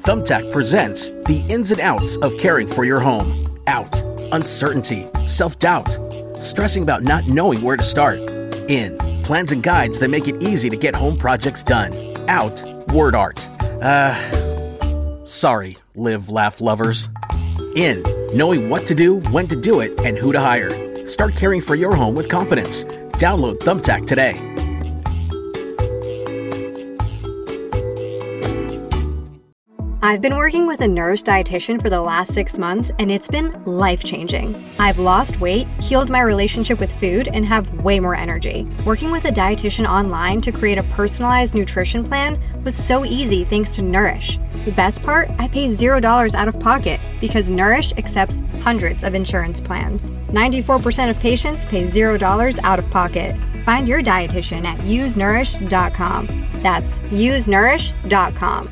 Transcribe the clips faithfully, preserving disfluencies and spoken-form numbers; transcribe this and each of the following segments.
Thumbtack presents the ins and outs of caring for your home. Out, uncertainty, self-doubt, stressing about not knowing where to start. In, plans and guides that make it easy to get home projects done. Out, word art. Uh, sorry, live, laugh lovers. In, knowing what to do, when to do it, and who to hire. Start caring for your home with confidence. Download Thumbtack today. I've been working with a Nourish dietitian for the last six months, and it's been life-changing. I've lost weight, healed my relationship with food, and have way more energy. Working with a dietitian online to create a personalized nutrition plan was so easy thanks to Nourish. The best part? I pay zero dollars out of pocket because Nourish accepts hundreds of insurance plans. ninety-four percent of patients pay zero dollars out of pocket. Find your dietitian at use nourish dot com. That's use nourish dot com.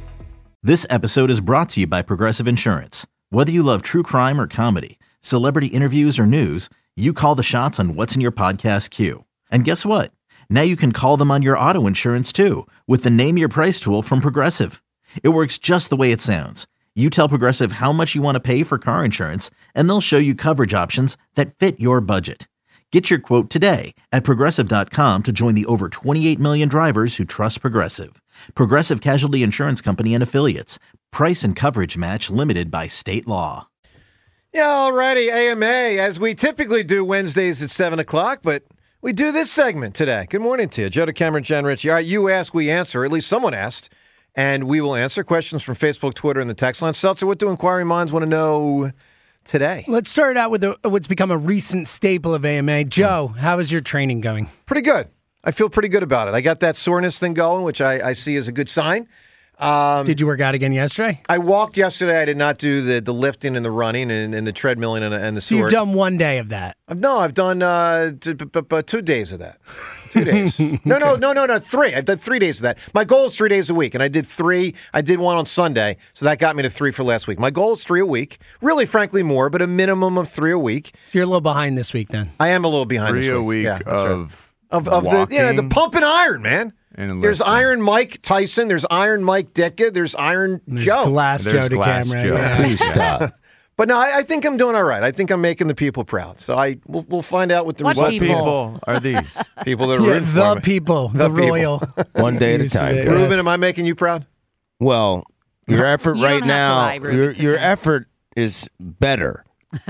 This episode is brought to you by Progressive Insurance. Whether you love true crime or comedy, celebrity interviews or news, you call the shots on what's in your podcast queue. And guess what? Now you can call them on your auto insurance too with the Name Your Price tool from Progressive. It works just the way it sounds. You tell Progressive how much you want to pay for car insurance, and they'll show you coverage options that fit your budget. Get your quote today at progressive dot com to join the over twenty-eight million drivers who trust Progressive. Progressive Casualty Insurance Company and Affiliates. Price and coverage match limited by state law. Yeah, alrighty, A M A, as we typically do Wednesdays at seven o'clock, but we do this segment today. Good morning to you. Joe DeCamera, Jen Ritchie. All right, you ask, we answer. At least someone asked, and we will answer questions from Facebook, Twitter, and the text line. Seltzer, what do inquiring minds want to know today? Let's start out with a, what's become a recent staple of A M A. Joe, how is your training going? Pretty good. I feel pretty good about it. I got that soreness thing going, which I, I see as a good sign. Um, Did you work out again yesterday? I walked yesterday. I did not do the, the lifting and the running and, and the treadmilling and, and the So sword. you've done one day of that? I've, no, I've done uh, t- b- b- two days of that. Two days. no, no, no, no, no, three. I've done three days of that. My goal is three days a week, and I did three. I did one on Sunday, so that got me to three for last week. My goal is three a week. Really, frankly, more, but a minimum of three a week. So you're a little behind this week then? I am a little behind Three this week. a week Yeah, that's of right. Of, of the you know, the pump and iron, man. And there's lifting. Iron Mike Tyson. There's Iron Mike Ditka. There's Iron There's Joe. Glass There's Joe Glass DeCamera. Joe. Yeah. Please stop. But no, I, I think I'm doing all right. I think I'm making the people proud. So I we'll, we'll find out what the What What results people? people are these? people that are Yeah, rooting for the me. people, the, The people. royal. One day at a Used to time. it. bro. Ruben, am I making you proud? Well, your effort You right don't have to now, lie, Ruben, your to your me. effort is better.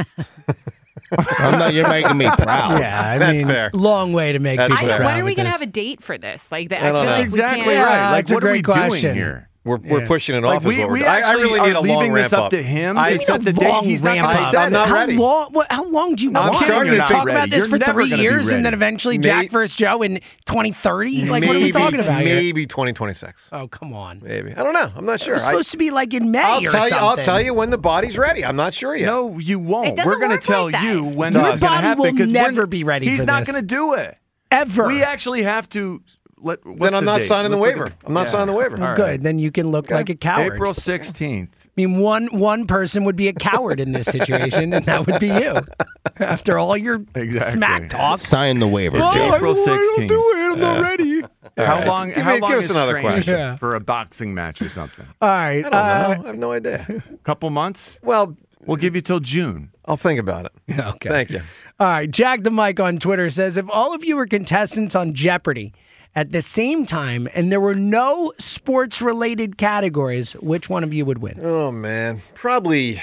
I'm not. You're making me proud. Yeah, I That's mean, fair. long way to make That's people I, fair. proud. when are we with going to this. have a date for this? Like, that, I I, don't feel know. like Exactly we can't. right. Like, it's a what are we great doing question. here? We're we're Yeah. pushing it Like, off. we, is what we're we doing. I, I actually really need are a long leaving ramp this up up. to him I- to Need set a the date. long He's not ramp going to up. set I'm not it. ready. How long? What, how long do you No, I'm want? starting You're to gonna think talk ready. about this You're for never three gonna be years, and ready. then eventually May- Jack versus Joe in twenty thirty. Like, what are we Maybe- talking about here? Maybe twenty twenty-six. Oh, come on. Maybe. I don't know. I'm not sure. It's I, supposed to be like in May I'll or tell you. something. I'll tell you when the body's ready. I'm not sure yet. No, you won't. It doesn't We're going to work tell like that. you when Your this is going to body happen. will 'cause we're- never be ready He's for not this. going to do it. Ever. We actually have to. Let, Then what's I'm the not date? signing the Let's look waiver. at I'm not signing the waiver. All right. Good. Then you can look like a coward. April sixteenth. I mean, one one person would be a coward in this situation, and that would be you. After all your Exactly. smack talk. Sign the waiver. It's Joe. April sixteenth. I don't do it. I'm not ready. How long? Give how me- long give us is another training question. Yeah. for a boxing match or something? All right. I don't uh, know. I have no idea. Couple months. Well, We'll give you till June. I'll think about it. Okay. Thank you. All right. Jack the Mike on Twitter says, if all of you were contestants on Jeopardy at the same time and there were no sports-related categories, which one of you would win? Oh man, probably.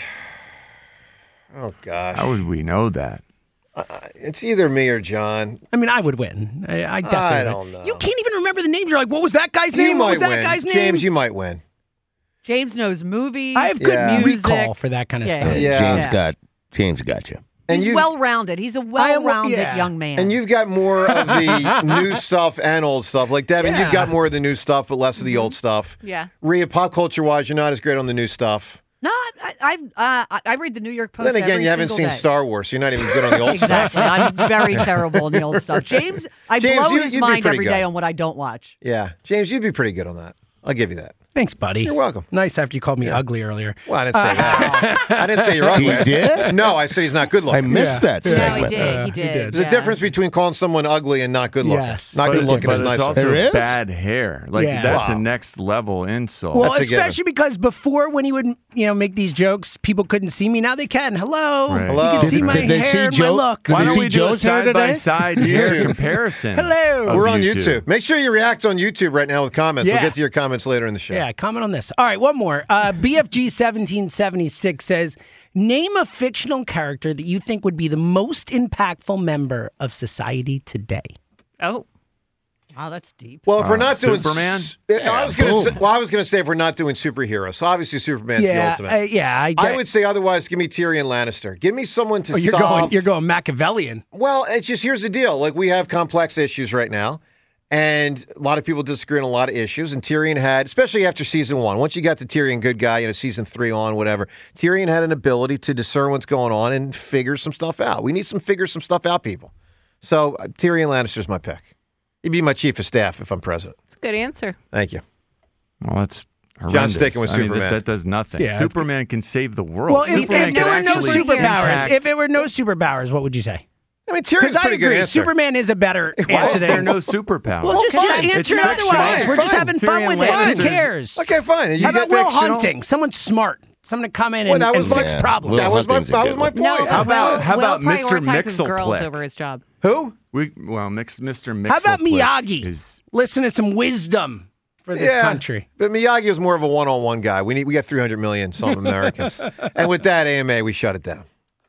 Oh gosh, How would we know that? it's either me or John. I mean, I would win. I, I definitely I would. don't know. You can't even remember the names. You're like, what was that guy's You name? What might was that win, guy's name? James. You might win. James knows movies. I have good Yeah. recall Music. for that kind of Yeah. stuff. Yeah. James Yeah. got James got you. And He's you well-rounded. He's a I am- well-rounded yeah. young man. and you've got more of the new stuff and old stuff. Like Devin, Yeah. you've got more of the new stuff, but less of the old stuff. Yeah. Rhea, pop culture wise, you're not as great on the new stuff. No, I I, uh, I I read the New York Post. Then again, every you haven't single seen day. Star Wars, so you're not even good on the old stuff. Exactly. I'm very terrible on the old stuff. James, I James, blow you- his you'd be mind pretty every day good. on what I don't watch. Yeah, James, you'd be pretty good on that. I'll give you that. Thanks, buddy. You're welcome. Nice after you called me ugly earlier. Well, I didn't say that. I didn't say you're ugly. He did? No, I said he's not good I looking. missed Yeah. that No, he segment. did. Uh, He he did. did. There's yeah. a difference between calling someone ugly and not good looking. Yes. Not But, good looking but is it's nicer. also There is? bad hair. Like Yeah. that's Wow. a next level insult. Well, That's a given. especially because before, when he would, you know, make these jokes, people couldn't see me. Now they can. Hello, Right. Hello. you can see Did- my did they hair see and Joe- my look. did Why they don't see we do a Joe's hair side by today? side YouTube. hair comparison? Hello. of We're on you two. YouTube. Make sure you react on YouTube right now with comments. Yeah. We'll get to your comments later in the show. Yeah, comment on this. All right, one more. Uh, B F G seventeen seventy-six says, name a fictional character that you think would be the most impactful member of society today. Oh. Wow, that's deep. Well, if we're Uh, not doing Superman? s- I was going to boom. say, well, I was going to say if we're not doing superheroes. So obviously Superman's the yeah, ultimate. uh, yeah. I, I would say otherwise. Give me Tyrion Lannister. Give me someone to Oh, you're solve. going. You're going Machiavellian. Well, it's just here's the deal. Like we have complex issues right now, and a lot of people disagree on a lot of issues. And Tyrion had, especially after season one, once you got the Tyrion good guy, you know, season three on, whatever. Tyrion had an ability to discern what's going on and figure some stuff out. We need some figure some stuff out people. So uh, Tyrion Lannister's my pick. He'd be my chief of staff if I'm president. That's a good answer. Thank you. Well, that's horrendous. sticking with I mean, Superman. that, that does nothing. Yeah, that's Superman can save the world. Well, if, Superman if there can were no actually superhero. superpowers, impact- if it were no superpowers, what would you say? I mean, Because Tyrion's a I pretty good agree, answer. Superman is a better Why answer is there than no superpower? Well, just, Okay, just fine. answer it It's otherwise. fictional. We're just Fine. having fun Tyrion with it. Who Lannister's- cares? Okay, fine. You How get about Will fictional. Hunting? Someone smart. Someone to come in Well, and, that was and my- fix Yeah. problems. Will That was my Hunting's a that good was my one. point. No, How about- Will, how about Will Mister prioritizes girls Mixelplick? over his job. Who? We well, mix, Mister Mixelplick How about Miyagi? Is, Listen to some wisdom for this Yeah, country. But Miyagi is more of a one-on-one guy. We need we got three hundred million some Americans, and with that A M A, we shut it down.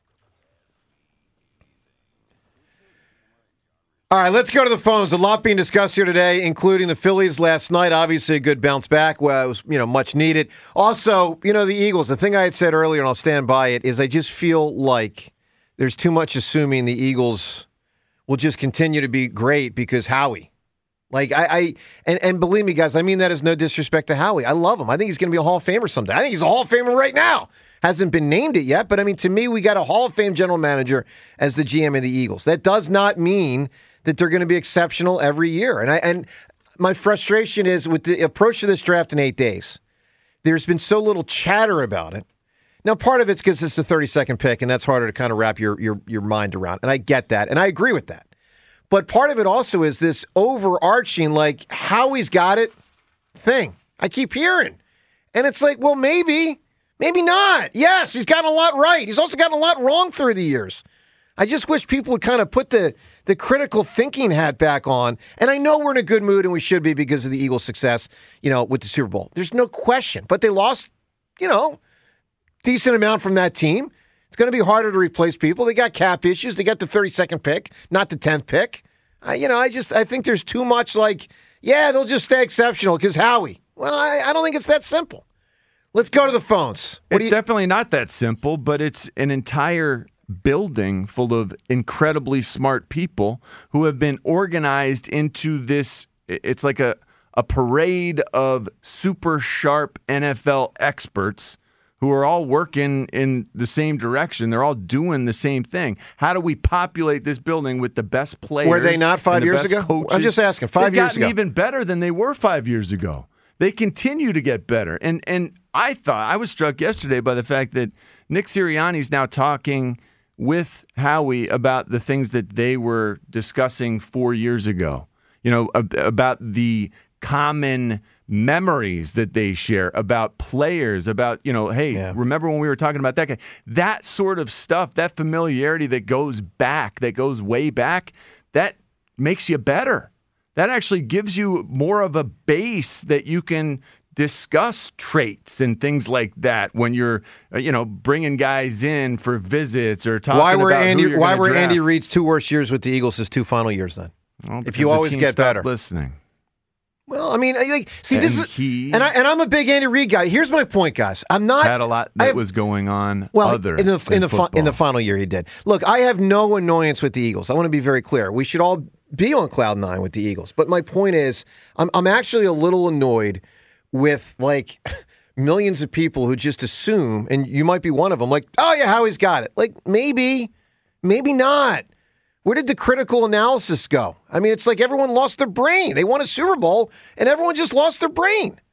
All right, let's go to the phones. A lot being discussed here today, including the Phillies last night. Obviously, a good bounce back. Well, it was you know much needed. Also, you know the Eagles. The thing I had said earlier, and I'll stand by it, is I just feel like there's too much assuming the Eagles will just continue to be great because Howie. Like I, I and, and believe me, guys, I mean that as no disrespect to Howie. I love him. I think he's going to be a Hall of Famer someday. I think he's a Hall of Famer right now. Hasn't been named it yet, but I mean, to me, we got a Hall of Fame general manager as the G M of the Eagles. That does not mean that they're going to be exceptional every year. And I and my frustration is with the approach to this draft in eight days. There's been so little chatter about it. Now, part of it's because it's the thirty-second pick, and that's harder to kind of wrap your your your mind around. And I get that, and I agree with that. But part of it also is this overarching, like, Howie's got it thing. I keep hearing. And it's like, well, maybe, maybe not. Yes, he's gotten a lot right. He's also gotten a lot wrong through the years. I just wish people would kind of put the, the critical thinking hat back on. And I know we're in a good mood, and we should be because of the Eagles' success, you know, with the Super Bowl. There's no question. But they lost, you know, decent amount from that team. It's going to be harder to replace people. They got cap issues. They got the thirty-second pick, not the tenth pick. Uh, you know, I just I think there's too much like, yeah, they'll just stay exceptional because Howie. Well, I, I don't think it's that simple. Let's go to the phones. What it's do you, definitely not that simple, but it's an entire building full of incredibly smart people who have been organized into this. It's like a, a parade of super sharp N F L experts who are all working in the same direction. They're all doing the same thing. How do we populate this building with the best players? Were they not five and the years best ago? coaches? I'm just asking, five They've years gotten ago. even better than they were five years ago. They continue to get better. And and I thought, I was struck yesterday by the fact that Nick Sirianni's now talking with Howie about the things that they were discussing four years ago. You know, ab- about the common memories that they share about players, about, you know, hey, Yeah. remember when we were talking about that guy? That sort of stuff, that familiarity that goes back, that goes way back, that makes you better. That actually gives you more of a base that you can discuss traits and things like that when you're, uh, you know, bringing guys in for visits or talking why were about Andy who you're why gonna were draft. Andy Reid's two worst years with the Eagles his two final years then? Well, if because you the always team get stopped better. listening. Well, I mean, I- like, see, this And is, he- and I and I'm a big Andy Reid guy. Here's my point, guys. I'm not Had a lot I that have- was going on well other in the than in the fi- in the football. final year he did. Look, I have no annoyance with the Eagles. I want to be very clear. We should all be on cloud nine with the Eagles. But my point is, I'm I'm actually a little annoyed with like millions of people who just assume, and you might be one of them, like, oh yeah, Howie's got it. Like maybe, maybe not. Where did the critical analysis go? I mean, it's like everyone lost their brain. They won a Super Bowl, and everyone just lost their brain.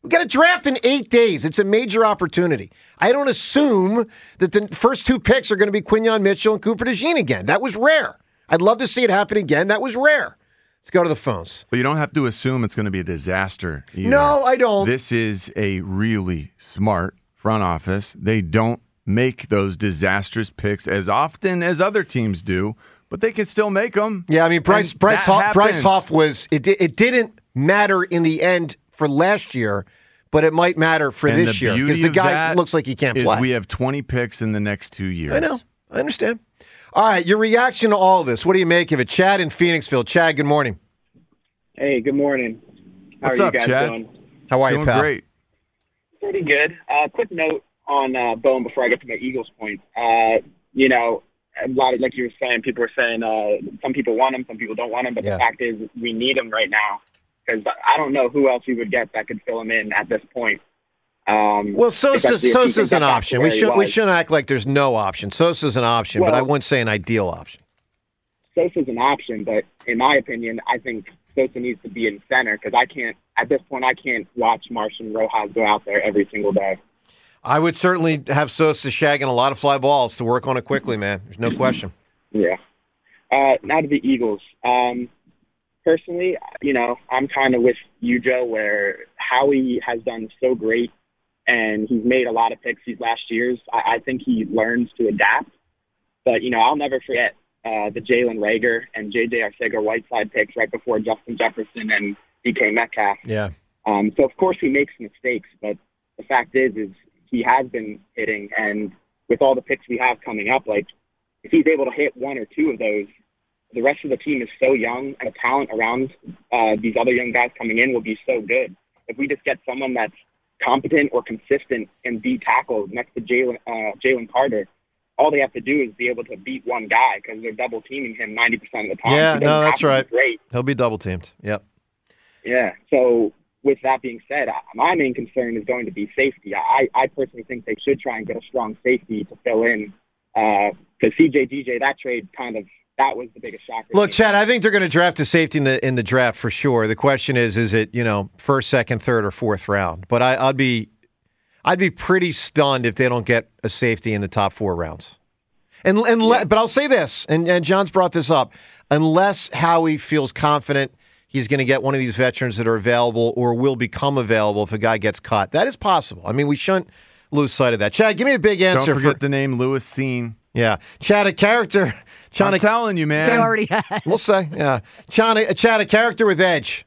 We got a draft in eight days. It's a major opportunity. I don't assume that the first two picks are going to be Quinyon Mitchell and Cooper DeJean again. That was rare. I'd love to see it happen again. That was rare. Let's go to the phones. But you don't have to assume it's going to be a disaster either. No, I don't. This is a really smart front office. They don't make those disastrous picks as often as other teams do, but they can still make them. Yeah, I mean, Bryce And Bryce that Hoff, Bryce happens. Hoff was, it, di- it didn't matter in the end for last year, but it might matter for And this the year because beauty the of guy that looks like he can't is play. we have twenty picks in the next two years. I know. I understand. All right, your reaction to all of this. What do you make of it? Chad in Phoenixville. Chad, good morning. Hey, good morning. How What's are up, you guys Chad? doing? How are Doing you, pal? great. Pretty good. Uh, quick note on uh, Bone before I get to my Eagles point. Uh, you know, a lot of, like you were saying, people were saying uh, some people want him, some people don't want him, but Yeah. the fact is we need him right now because I don't know who else we would get that could fill him in at this point. Um, Well, Sosa's, especially if he can Sosa's get an back to option. where We he shouldn't we was. shouldn't act like there's no option. Sosa's an option, but Well- I wouldn't say an ideal option. Sosa's an option, but in my opinion, I think Sosa needs to be in center because I can't, at this point, I can't watch Martian Rojas go out there every single day. I would certainly have Sosa shagging a lot of fly balls to work on it quickly, man. There's no question. Yeah. Uh, now to the Eagles. Um, personally, you know, I'm kind of with you, Joe, where Howie has done so great and he's made a lot of picks these last years. I, I think he learns to adapt. But, you know, I'll never forget uh, the Jalen Reagor and J J Arcega-Whiteside picks right before Justin Jefferson and D K Metcalf. Yeah. Um, so, of course, he makes mistakes, but the fact is, is he has been hitting, and with all the picks we have coming up, like, if he's able to hit one or two of those, the rest of the team is so young, and the talent around uh, these other young guys coming in will be so good. If we just get someone that's competent or consistent in D tackle next to Jalen uh, Jalen Carter, all they have to do is be able to beat one guy because they're double teaming him ninety percent of the time. Yeah, He doesn't no, have that's to be right. Great. He'll be double teamed. Yep. Yeah. So with that being said, my main concern is going to be safety. I, I personally think they should try and get a strong safety to fill in because C J D J, that trade kind of, that was the biggest shocker. to Look, me. Chad, I think they're going to draft a safety in the in the draft for sure. The question is, is it, you know, first, second, third, or fourth round? But I, I'd be, I'd be pretty stunned if they don't get a safety in the top four rounds. And and le- but I'll say this, and, and John's brought this up, unless Howie feels confident he's going to get one of these veterans that are available or will become available if a guy gets cut. That is possible. I mean, we shouldn't lose sight of that. Chad, give me a big answer. Don't forget for, the name Lewis Seen. yeah, Chad, a character. Chad, I'm telling you, man. They already had. we'll say, yeah, Chad, a, Chad, a character with edge.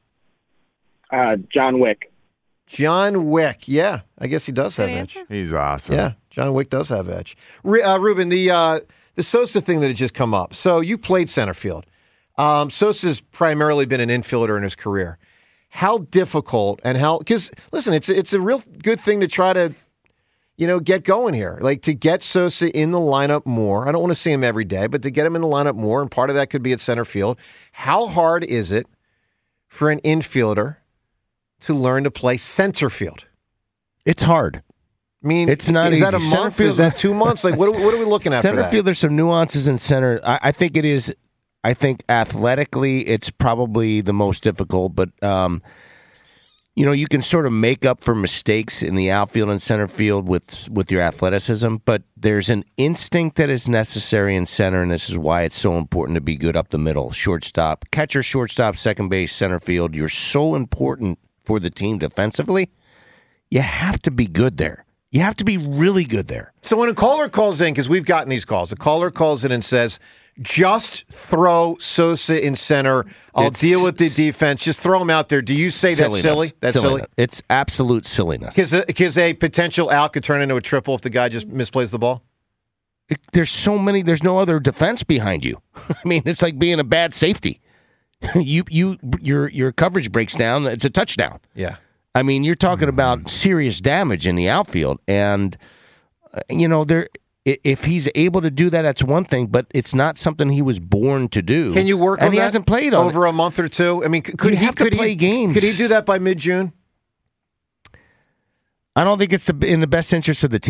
Uh, John Wick. John Wick. Yeah, I guess he does have Good edge. answer. He's awesome. Yeah, John Wick does have edge. Re- uh, Ruben, the uh, the Sosa thing that had just come up. So you played center field. Um, Sosa's primarily been an infielder in his career. How difficult and how? Because listen, it's it's a real good thing to try to, you know, get going here. Like to get Sosa in the lineup more. I don't want to see him every day, but to get him in the lineup more, and part of that could be at center field. How hard is it for an infielder to learn to play center field? It's hard. I mean, It's not is that a easy. Center month? field- Is that two months? Like, what are, what are we looking at Center for that? field, there's some nuances in center. I, I think it is. I think athletically, it's probably the most difficult. But um, you know, you can sort of make up for mistakes in the outfield and center field with with your athleticism. But there's an instinct that is necessary in center, and this is why it's so important to be good up the middle, shortstop, catcher, shortstop, second base, center field. You're so important for the team defensively. You have to be good there. You have to be really good there. So when a caller calls in, because we've gotten these calls, a caller calls in and says, just throw Sosa in center. I'll It's- deal with the defense. Just throw him out there. Do you say that's Silliness. silly? That's silly? Silliness. It's absolute silliness. Because a, a potential out could turn into a triple if the guy just misplays the ball? It- there's so many. There's no other defense behind you. I mean, it's like being a bad safety. you you your your coverage breaks down. It's a touchdown. Yeah. I mean, you're talking about serious damage in the outfield, and uh, you know there. i- If he's able to do that, that's one thing, but it's not something he was born to do. Can you work and on he that hasn't played on over it. a month or two? I mean, c- could You he have to could play he, games. Could he do that by mid-June? I don't think it's the, in the best interest of the team.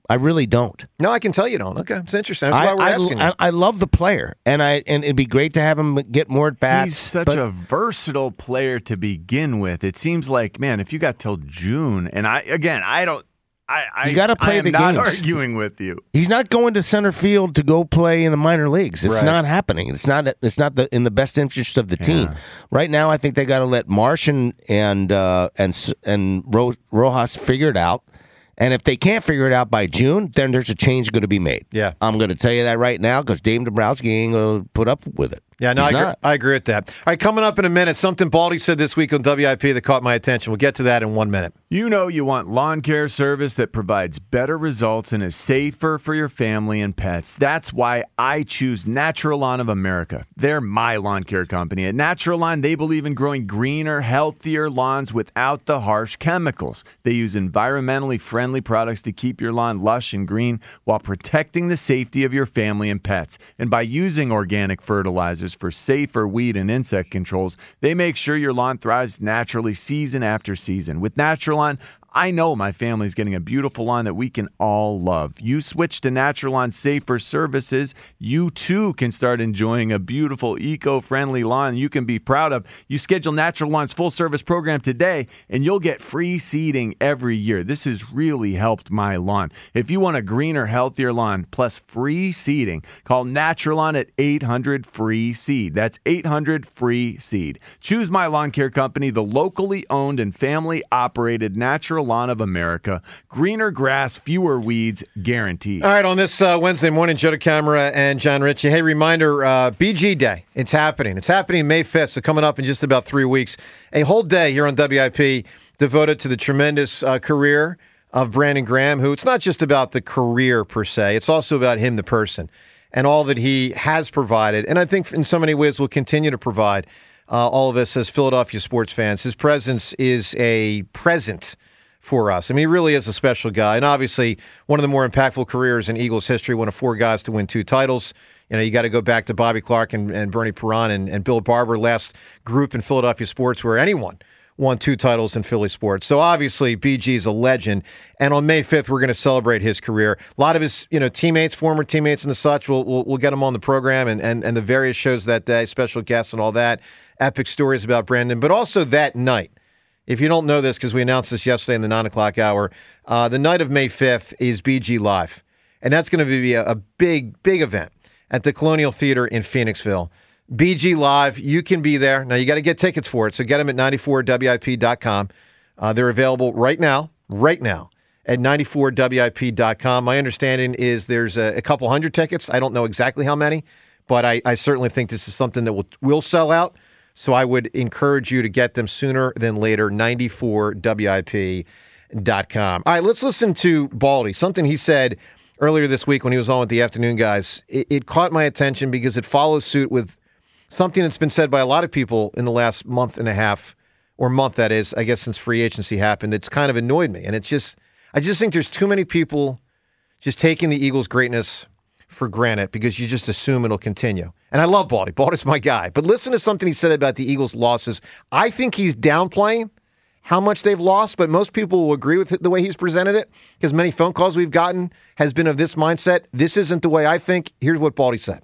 I really don't. No, I can tell you don't. Okay, it's interesting. That's why we're I, asking I, you. I love the player, and I and it'd be great to have him get more at bats. He's such but, a versatile player to begin with. It seems like, man, if you got till June, and I again, I don't. I, I, You gotta play I am the not games. arguing with you. He's not going to center field to go play in the minor leagues. It's Right. not happening. It's not. It's not the, in the best interest of the team right now. I think they got to let Marsh and and uh, and S- and Ro- Rojas figure it out. And if they can't figure it out by June, then there's a change going to be made. Yeah. I'm going to tell you that right now because Dave Dombrowski ain't going to put up with it. Yeah, no, I He's agree, not. I agree with that. All right, coming up in a minute, something Baldy said this week on W I P that caught my attention. We'll get to that in one minute. You know you want lawn care service that provides better results and is safer for your family and pets. That's why I choose Natural Lawn of America. They're my lawn care company. At Natural Lawn, they believe in growing greener, healthier lawns without the harsh chemicals. They use environmentally friendly products to keep your lawn lush and green while protecting the safety of your family and pets. And by using organic fertilizers for safer weed and insect controls, they make sure your lawn thrives naturally season after season. With Natural Lawn, I know my family's getting a beautiful lawn that we can all love. You switch to Natural Lawn safer services, you too can start enjoying a beautiful, eco-friendly lawn you can be proud of. You schedule Natural Lawn's full-service program today, and you'll get free seeding every year. This has really helped my lawn. If you want a greener, healthier lawn plus free seeding, call Natural Lawn at eight hundred free seed. That's eight hundred free seed. Choose my lawn care company, the locally owned and family-operated Natural Lawn of America. Greener grass, fewer weeds, guaranteed. All right, on this uh, Wednesday morning, Joe DeCamara and John Ritchie. Hey, reminder, uh, B G Day. It's happening. It's happening May fifth, so coming up in just about three weeks. A whole day here on W I P devoted to the tremendous uh, career of Brandon Graham, who it's not just about the career per se. It's also about him, the person, and all that he has provided. And I think in so many ways will continue to provide uh, all of us as Philadelphia sports fans. His presence is a present for us. I mean, he really is a special guy. And obviously, one of the more impactful careers in Eagles history, one of four guys to win two titles. You know, you got to go back to Bobby Clark and, and Bernie Perron and, and Bill Barber, last group in Philadelphia sports where anyone won two titles in Philly sports. So obviously, B G is a legend. And on May fifth, we're going to celebrate his career. A lot of his, you know, teammates, former teammates and the such, we'll, we'll, we'll get them on the program and, and, and the various shows that day, special guests and all that, epic stories about Brandon. But also that night, if you don't know this, because we announced this yesterday in the nine o'clock hour, uh, the night of May fifth is B G Live. And that's going to be a, a big, big event at the Colonial Theater in Phoenixville. B G Live, you can be there. Now, you got to get tickets for it, so get them at ninety-four W I P dot com. Uh, they're available right now, right now, at ninety-four W I P dot com. My understanding is there's a, a couple hundred tickets. I don't know exactly how many, but I, I certainly think this is something that will, will sell out. So I would encourage you to get them sooner than later, ninety-four W I P dot com. All right, let's listen to Baldy, something he said earlier this week when he was on with the afternoon guys. It, it caught my attention because it follows suit with something that's been said by a lot of people in the last month and a half, or month that is, I guess, since free agency happened. It's kind of annoyed me. And it's just, I just think there's too many people just taking the Eagles' greatness for granted because you just assume it'll continue. And I love Baldy. Baldy's my guy. But listen to something he said about the Eagles' losses. I think he's downplaying how much they've lost, but most people will agree with the way he's presented it because many phone calls we've gotten has been of this mindset. This isn't the way I think. Here's what Baldy said.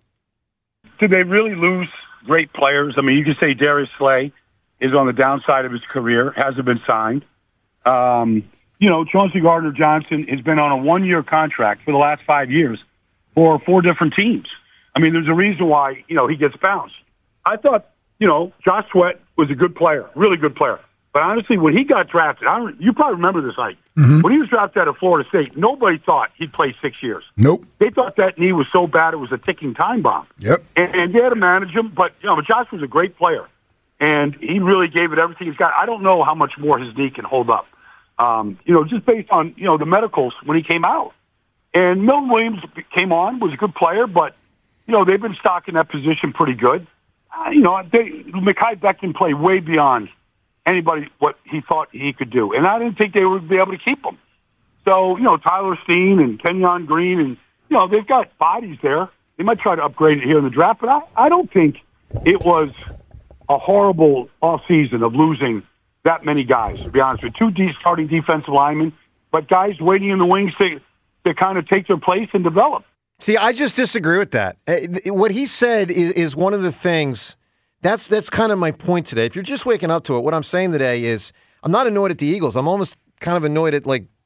Did they really lose great players? I mean, you can say Darius Slay is on the downside of his career, hasn't been signed. Um, you know, Chauncey Gardner-Johnson has been on a one-year contract for the last five years for four different teams. I mean, there's a reason why, you know, he gets bounced. I thought, you know, Josh Sweat was a good player, really good player. But honestly, when he got drafted, I don't, you probably remember this, Ike. Mm-hmm. When he was drafted out of Florida State, nobody thought he'd play six years. Nope. They thought that knee was so bad it was a ticking time bomb. Yep. And, and they had to manage him, but, you know, but Josh was a great player. And he really gave it everything he's got. I don't know how much more his knee can hold up. Um, you know, just based on, you know, the medicals when he came out. And Milton Williams came on, was a good player, but, you know, they've been stocking that position pretty good. Uh, you know, they, Mekhi Becton played way beyond anybody what he thought he could do. And I didn't think they would be able to keep him. So, you know, Tyler Steen and Kenyon Green, and, you know, they've got bodies there. They might try to upgrade it here in the draft, but I, I don't think it was a horrible offseason of losing that many guys, to be honest with you. Two de- starting defensive linemen, but guys waiting in the wings to to kind of take their place and develop. See, I just disagree with that. Uh, What he said is, is one of the things, that's that's kind of my point today. If you're just waking up to it, what I'm saying today is I'm not annoyed at the Eagles. I'm almost kind of annoyed at, like,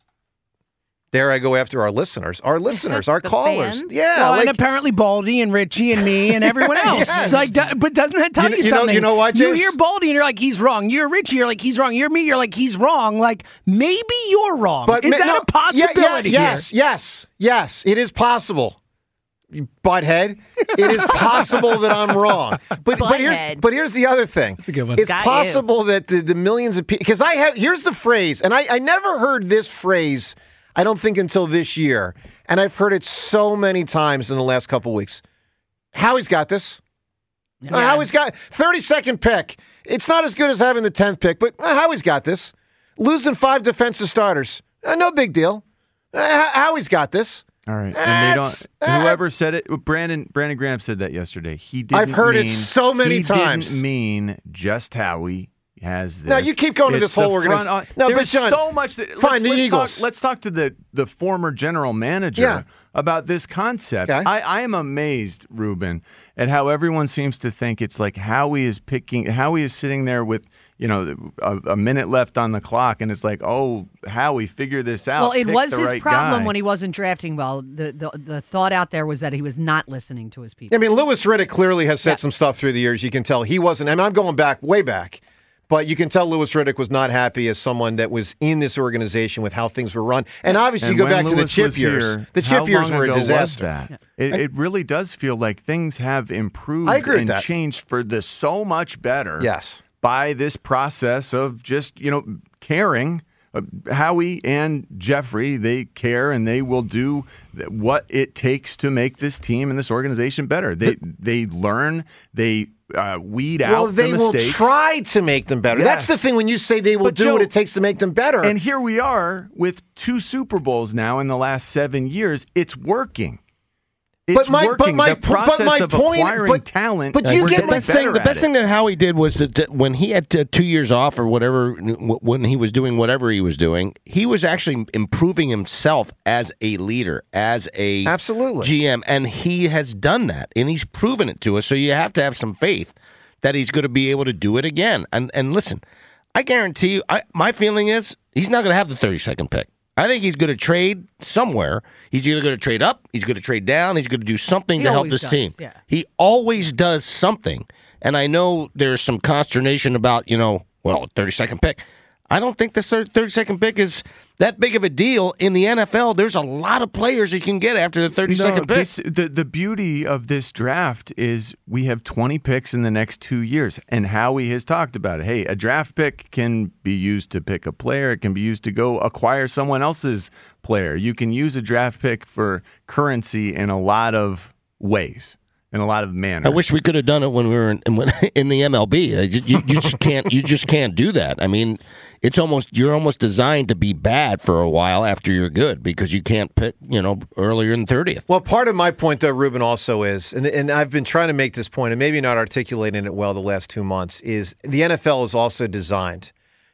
dare I go after our listeners, our listeners, our The callers. fans? Yeah. Well, like, and apparently Baldy and Richie and me and everyone else. Yes. Like, do- but doesn't that tell You- you, you know- something? you know what, You James? hear Baldy and you're like, he's wrong. You're Richie, you're like, he's wrong. You're me, you're like, he's wrong. Like, maybe you're wrong. but Is ma- that no, a possibility yeah, yeah, here? Yes, yes, yes. It is possible. You butthead. It is possible that I'm wrong. But but, here, Butthead. but here's the other thing. That's a good one. It's Got possible that the, the millions of people, because I have, here's the phrase, and I, I never heard this phrase, I don't think until this year, and I've heard it so many times in the last couple weeks. Howie's got this. Uh, Howie's got thirty-second pick. It's not as good as having the tenth pick, but uh, Howie's got this. Losing five defensive starters, uh, no big deal. Uh, Howie's got this. All right, and they That's- don't. uh, Whoever said it, Brandon Brandon Graham said that yesterday. He didn't. I've heard it mean- so many he times. Didn't mean just Howie has this. No, you keep going to It's this whole the front- organization. No, but There's John, so much. That, fine, let's, the let's Eagles. Talk, let's talk to the the former general manager Yeah. about this concept. Okay. I, I am amazed, Ruben, at how everyone seems to think it's like Howie is picking. Howie is sitting there with, you know, a, a minute left on the clock, and it's like, oh, Howie, figure this out. Well, it Pick was the his right problem guy. when he wasn't drafting well. The, the the thought out there was that he was not listening to his people. I mean, Lewis Riddick clearly has said Yeah. some stuff through the years. You can tell he wasn't. I mean, I'm going back, way back. But you can tell Lewis Riddick was not happy as someone that was in this organization with how things were run. And obviously, And you go when back to the Lewis Chip was years. here, The Chip how years long were a ago was disaster. that? It, it really does feel like things have improved I agree with and that. changed for the so much better. Yes. By this process of just, you know, caring. Uh, Howie and Jeffrey, they care and they will do th- what it takes to make this team and this organization better. They they learn, they uh, weed Well, out they the will mistakes. try to make them better. That's Yes. the thing when you say they will But do Joe- what it takes to make them better. And here we are with two Super Bowls now in the last seven years. It's working. It's But my- but working. my- the but process my of point- acquiring but- talent. but you we're get getting the best better thing. The at best it. thing that Howie did was that that when he had uh, two years off or whatever, w- when he was doing whatever he was doing, he was actually improving himself as a leader, as a Absolutely. G M, and he has done that, and he's proven it to us. So you have to have some faith that he's going to be able to do it again. And and listen, I guarantee you, I, my feeling is he's not going to have the thirty-second pick. I think he's going to trade somewhere. He's either going to trade up, he's going to trade down, he's going to do something He to help always this does, team. yeah. He always does something. And I know there's some consternation about, you know, well, thirty-second pick. I don't think the thirty-second pick is that big of a deal in the N F L. There's a lot of players you can get after the thirty-second No, pick. this, the, the beauty of this draft is we have twenty picks in the next two years. And Howie has talked about it. Hey, a draft pick can be used to pick a player. It can be used to go acquire someone else's player. You can use a draft pick for currency in a lot of ways, in a lot of manners. I wish we could have done it when we were in, in, in the M L B. You, you, you just can't. You just can't do that. I mean, it's almost you're almost designed to be bad for a while after you're good because you can't pick. You know, earlier in thirtieth. Well, part of my point, though, Ruben, also is, and, and I've been trying to make this point, and maybe not articulating it well the last two months, is the N F L is also designed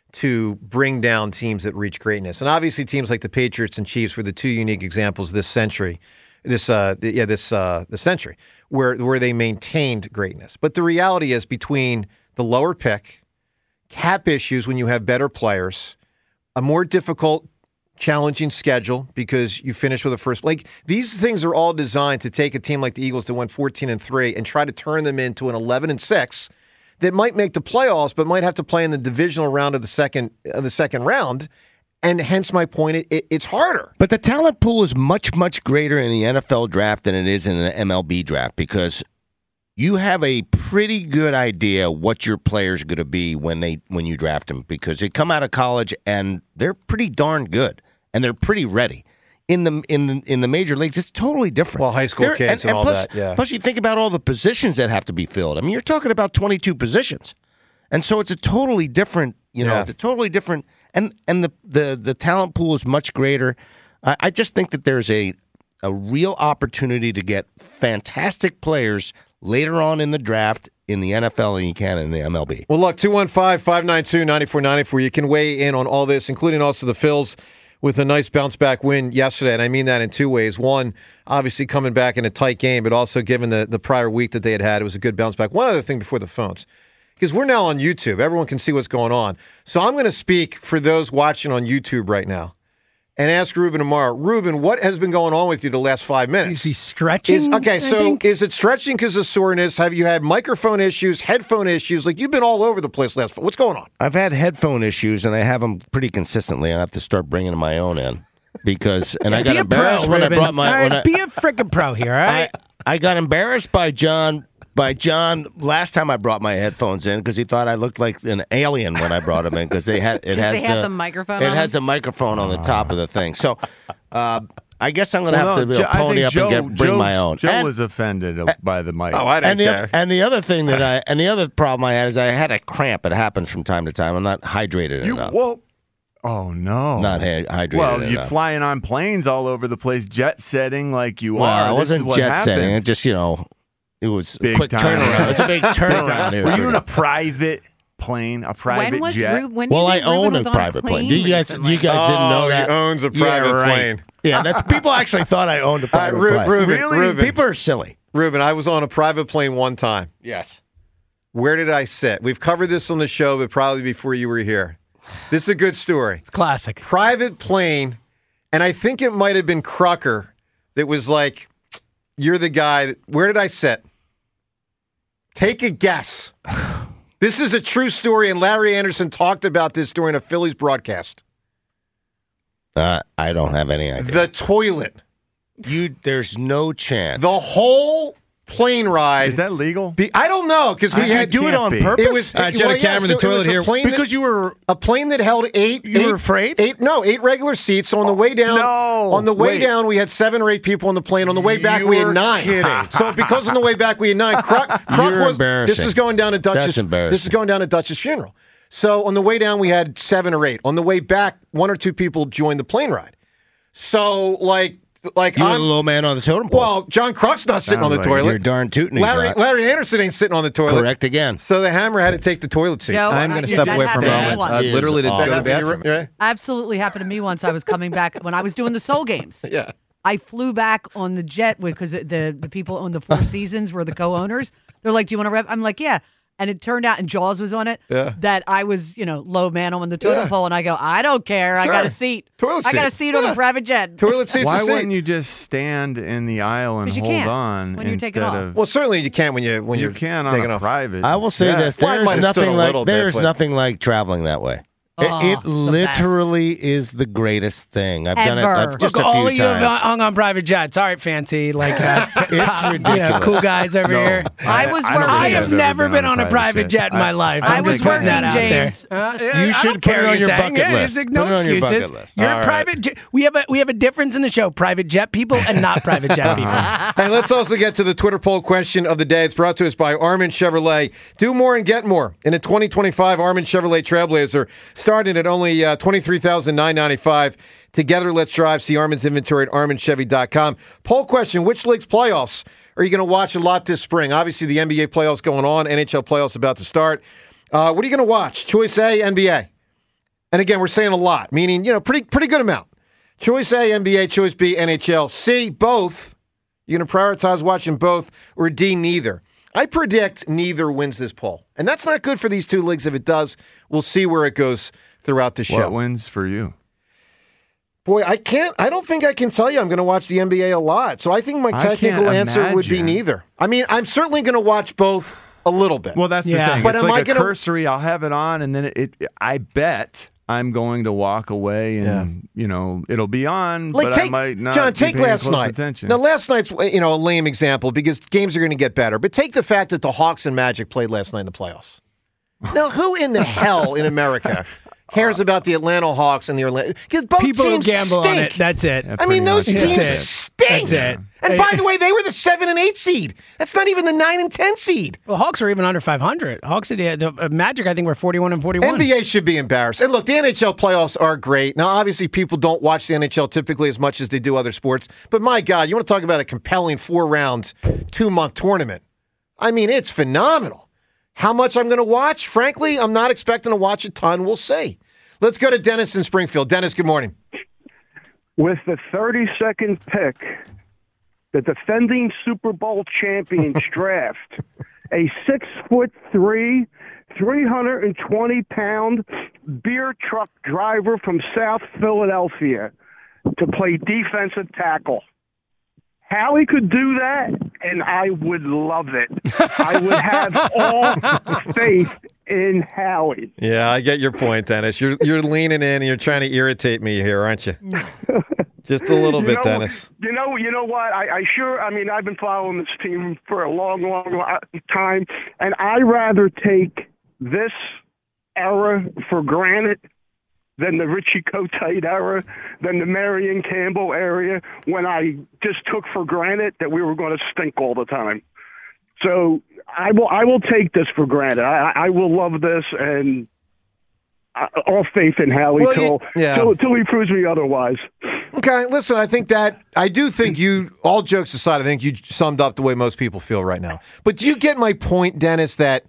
to bring down teams that reach greatness. And obviously teams like the Patriots and Chiefs were the two unique examples this century, this uh, yeah, this uh, this century, where where they maintained greatness. But the reality is between the lower pick, cap issues when you have better players, a more difficult, challenging schedule because you finish with a first. Like these things are all designed to take a team like the Eagles that went fourteen and three and try to turn them into an eleven and six that might make the playoffs, but might have to play in the divisional round of the second of the second round. And hence my point, it, it, it's harder. But the talent pool is much, much greater in the N F L draft than it is in the M L B draft because you have a pretty good idea what your players are going to be when they when you draft them because they come out of college and they're pretty darn good and they're pretty ready. In the in the, in the major leagues, it's totally different. Well, high school They're- kids and, all plus, that, yeah. Plus, you think about all the positions that have to be filled. I mean, you're talking about twenty-two positions, and so it's a totally different. You know, Yeah. it's a totally different. And and the, the, the talent pool is much greater. I, I just think that there's a a real opportunity to get fantastic players later on in the draft in the N F L than you can in the M L B. Well, look, two one five, five nine two, nine four nine four. You can weigh in on all this, including also the Phils with a nice bounce-back win yesterday, and I mean that in two ways. One, obviously coming back in a tight game, but also given the, the prior week that they had had, it was a good bounce-back. One other thing before the phones, because we're now on YouTube. Everyone can see what's going on. So I'm going to speak for those watching on YouTube right now and ask Ruben Amaro. Ruben, what has been going on with you the last five minutes? Is he stretching? Is, okay, I so think? is it stretching because of soreness? Have you had microphone issues, headphone issues? Like, you've been all over the place last. What's going on? I've had headphone issues, and I have them pretty consistently. I have to start bringing my own in because, and Yeah, I got be a embarrassed pro, when I Ruben. brought my. All right, when I, be a freaking pro here, all right? I, I got embarrassed by John. By John, last time I brought my headphones in because he thought I looked like an alien when I brought them in because they had it has they have the, the microphone It on has them? a microphone on the top of the thing. So, uh, I guess I'm going to Well, have no, to Jo- I pony think up Joe, and get, bring Joe's- my own. Joe And- was offended by the mic. Oh, I don't and the, care. and the other thing that I and the other problem I had is I had a cramp. It happens from time to time. I'm not hydrated You enough. well, oh no, Not hy- hydrated Well, you're enough. flying on planes all over the place, jet setting like you Well, are. it This is wasn't what jet setting. It happens. just you know, it was Big a quick time. turnaround. It's a big turnaround here. Were you in a private plane, a private when was jet? Ru- when do Well, you I think Ruben own was a on private plane. plane Do you guys, recently? you guys didn't know Oh, that? he owns a Yeah, private right. plane. Yeah, that's people actually thought I owned a All right, private Ru- plane. Ruben, really? Ruben. People are silly. Ruben, I was on a private plane one time. Yes. Where did I sit? We've covered this on the show, but probably before you were here. This is a good story. It's classic. Private plane, and I think it might have been Crocker that was like, you're the guy. That, where did I sit? Take a guess. This is a true story, and Larry Anderson talked about this during a Phillies broadcast. Uh, I don't have any idea. The toilet. You, there's no chance. The whole plane ride. Is that legal? Be, I don't know because we Did you had do it on be. purpose? It was All right, it- Jenna well, yeah, Cameron, the so it was toilet a here. plane because that, you were a plane that held eight. You eight, were afraid? Eight no, eight regular seats. So on the way down, no, on the way wait. down, we had seven or eight people on the plane. On the way back, You we had were nine. kidding. So because on the way back we had nine. Croc, Croc You're was embarrassing. this is going down to Dutch's. That's embarrassing. This is going down to Dutch's funeral. So on the way down, we had seven or eight. On the way back, one or two people joined the plane ride. So like. Like you were I'm, the low man on the totem pole. well, John Kruk's not sitting Sounds on the like toilet. You're darn tootin' he's Larry, not. Larry Anderson ain't sitting on the toilet. Correct again. So the Hammer had to take the toilet seat. Joe, I'm uh, going to yeah, step that away for a happened to me moment. once. Uh, Is literally to go to the awful. bathroom. Right? Absolutely happened to me once. I was coming back when I was doing the Soul Games. Yeah. I flew back on the jet because the the people on the Four Seasons were the co-owners. They're like, "Do you want to rep?" I'm like, "Yeah." And it turned out, and Jaws was on it, Yeah. that I was, you know, low man on the totem Yeah. pole, and I go, "I don't care. I got Sure. a seat. Toilet I got a seat. seat on Yeah. a private jet." Toilet seat's Why a seat. wouldn't you just stand in the aisle and 'Cause you hold can't on when you're instead taking off. of? Well, certainly you can when you when you you're can on taking a off. private. I will say Yeah. this: Well, I there's might have stood nothing a like little bit, there's but- nothing like traveling that way. Oh, it it the literally is the greatest thing. I've done it Ever. I've, just Look, a all few of you have times. hung on private jets. All right, fancy. Like, uh, It's You know, ridiculous. cool guys over No. here. I was I don't working. think I I've have ever never been on a private jet in my I- life. I I'm was just putting that working, out there. James. Uh, You I should don't care put it what on you're your saying. bucket Yeah, list. it's- Put No it on your excuses. bucket list. You're All a right. private jet. We have a we have a difference in the show: private jet people and not private jet people. Hey, let's also get to the Twitter poll question of the day. It's brought to us by Armin Chevrolet. Do more and get more in a twenty twenty-five Armin Chevrolet Trailblazer, starting at only uh, twenty-three thousand nine hundred ninety-five. Together, let's drive. See Armin's inventory at armin chevy dot com. Poll question: which league's playoffs are you going to watch a lot this spring? Obviously, the N B A playoffs going on. N H L playoffs about to start. Uh, what are you going to watch? Choice A, N B A. And again, we're saying a lot, meaning, you know, pretty pretty good amount. Choice A, N B A. Choice B, N H L. C, both. You're going to prioritize watching both. Or D, neither. I predict neither wins this poll. And that's not good for these two leagues. If it does, we'll see where it goes throughout the show. What wins for you? Boy, I can't, I don't think I can tell you I'm going to watch the N B A a lot. So I think my I technical can't answer would be imagine. neither. I mean, I'm certainly going to watch both a little bit. Well, that's Yeah. the thing. But it's am like I a gonna- cursory. I'll have it on, and then it. it I bet I'm going to walk away, and you know it'll be on, Like but take, I might not. John, be take paying last close night. Attention. Now, last night's you know a lame example because games are going to get better. But take the fact that the Hawks and Magic played last night in the playoffs. Now, who in the hell in America cares about the Atlanta Hawks and the Orlando? Because both People who teams gamble stink. on it. That's it. Yeah, I mean, pretty those much. teams That's it. stink. That's it. And by the way, they were the seven and eight seed. That's not even the nine and ten seed. Well, Hawks are even under five hundred. Hawks, the, the uh, Magic, I think, were forty-one and forty-one. N B A should be embarrassed. And look, the N H L playoffs are great. Now, obviously, people don't watch the N H L typically as much as they do other sports. But my God, you want to talk about a compelling four-round, two-month tournament. I mean, it's phenomenal. How much I'm going to watch? Frankly, I'm not expecting to watch a ton. We'll see. Let's go to Dennis in Springfield. Dennis, good morning. with the thirty-second pick, the defending Super Bowl champions draft a six foot three, three hundred twenty pound beer truck driver from South Philadelphia to play defensive tackle. Howie could do that, and I would love it. I would have all faith in Howie. Yeah, I get your point, Dennis. You're you're leaning in and you're trying to irritate me here, aren't you? Just a little You bit, know, Dennis. You know, you know what? I, I sure. I mean, I've been following this team for a long, long lo- time, and I rather take this era for granted than the Richie Kotite era, than the Marion Campbell era, when I just took for granted that we were going to stink all the time. So I will, I will take this for granted. I, I will love this, and I, all faith in Howie Well, till, you- yeah. till till he proves me otherwise. Okay, listen, I think that, I do think you, all jokes aside, I think you summed up the way most people feel right now. But do you get my point, Dennis, that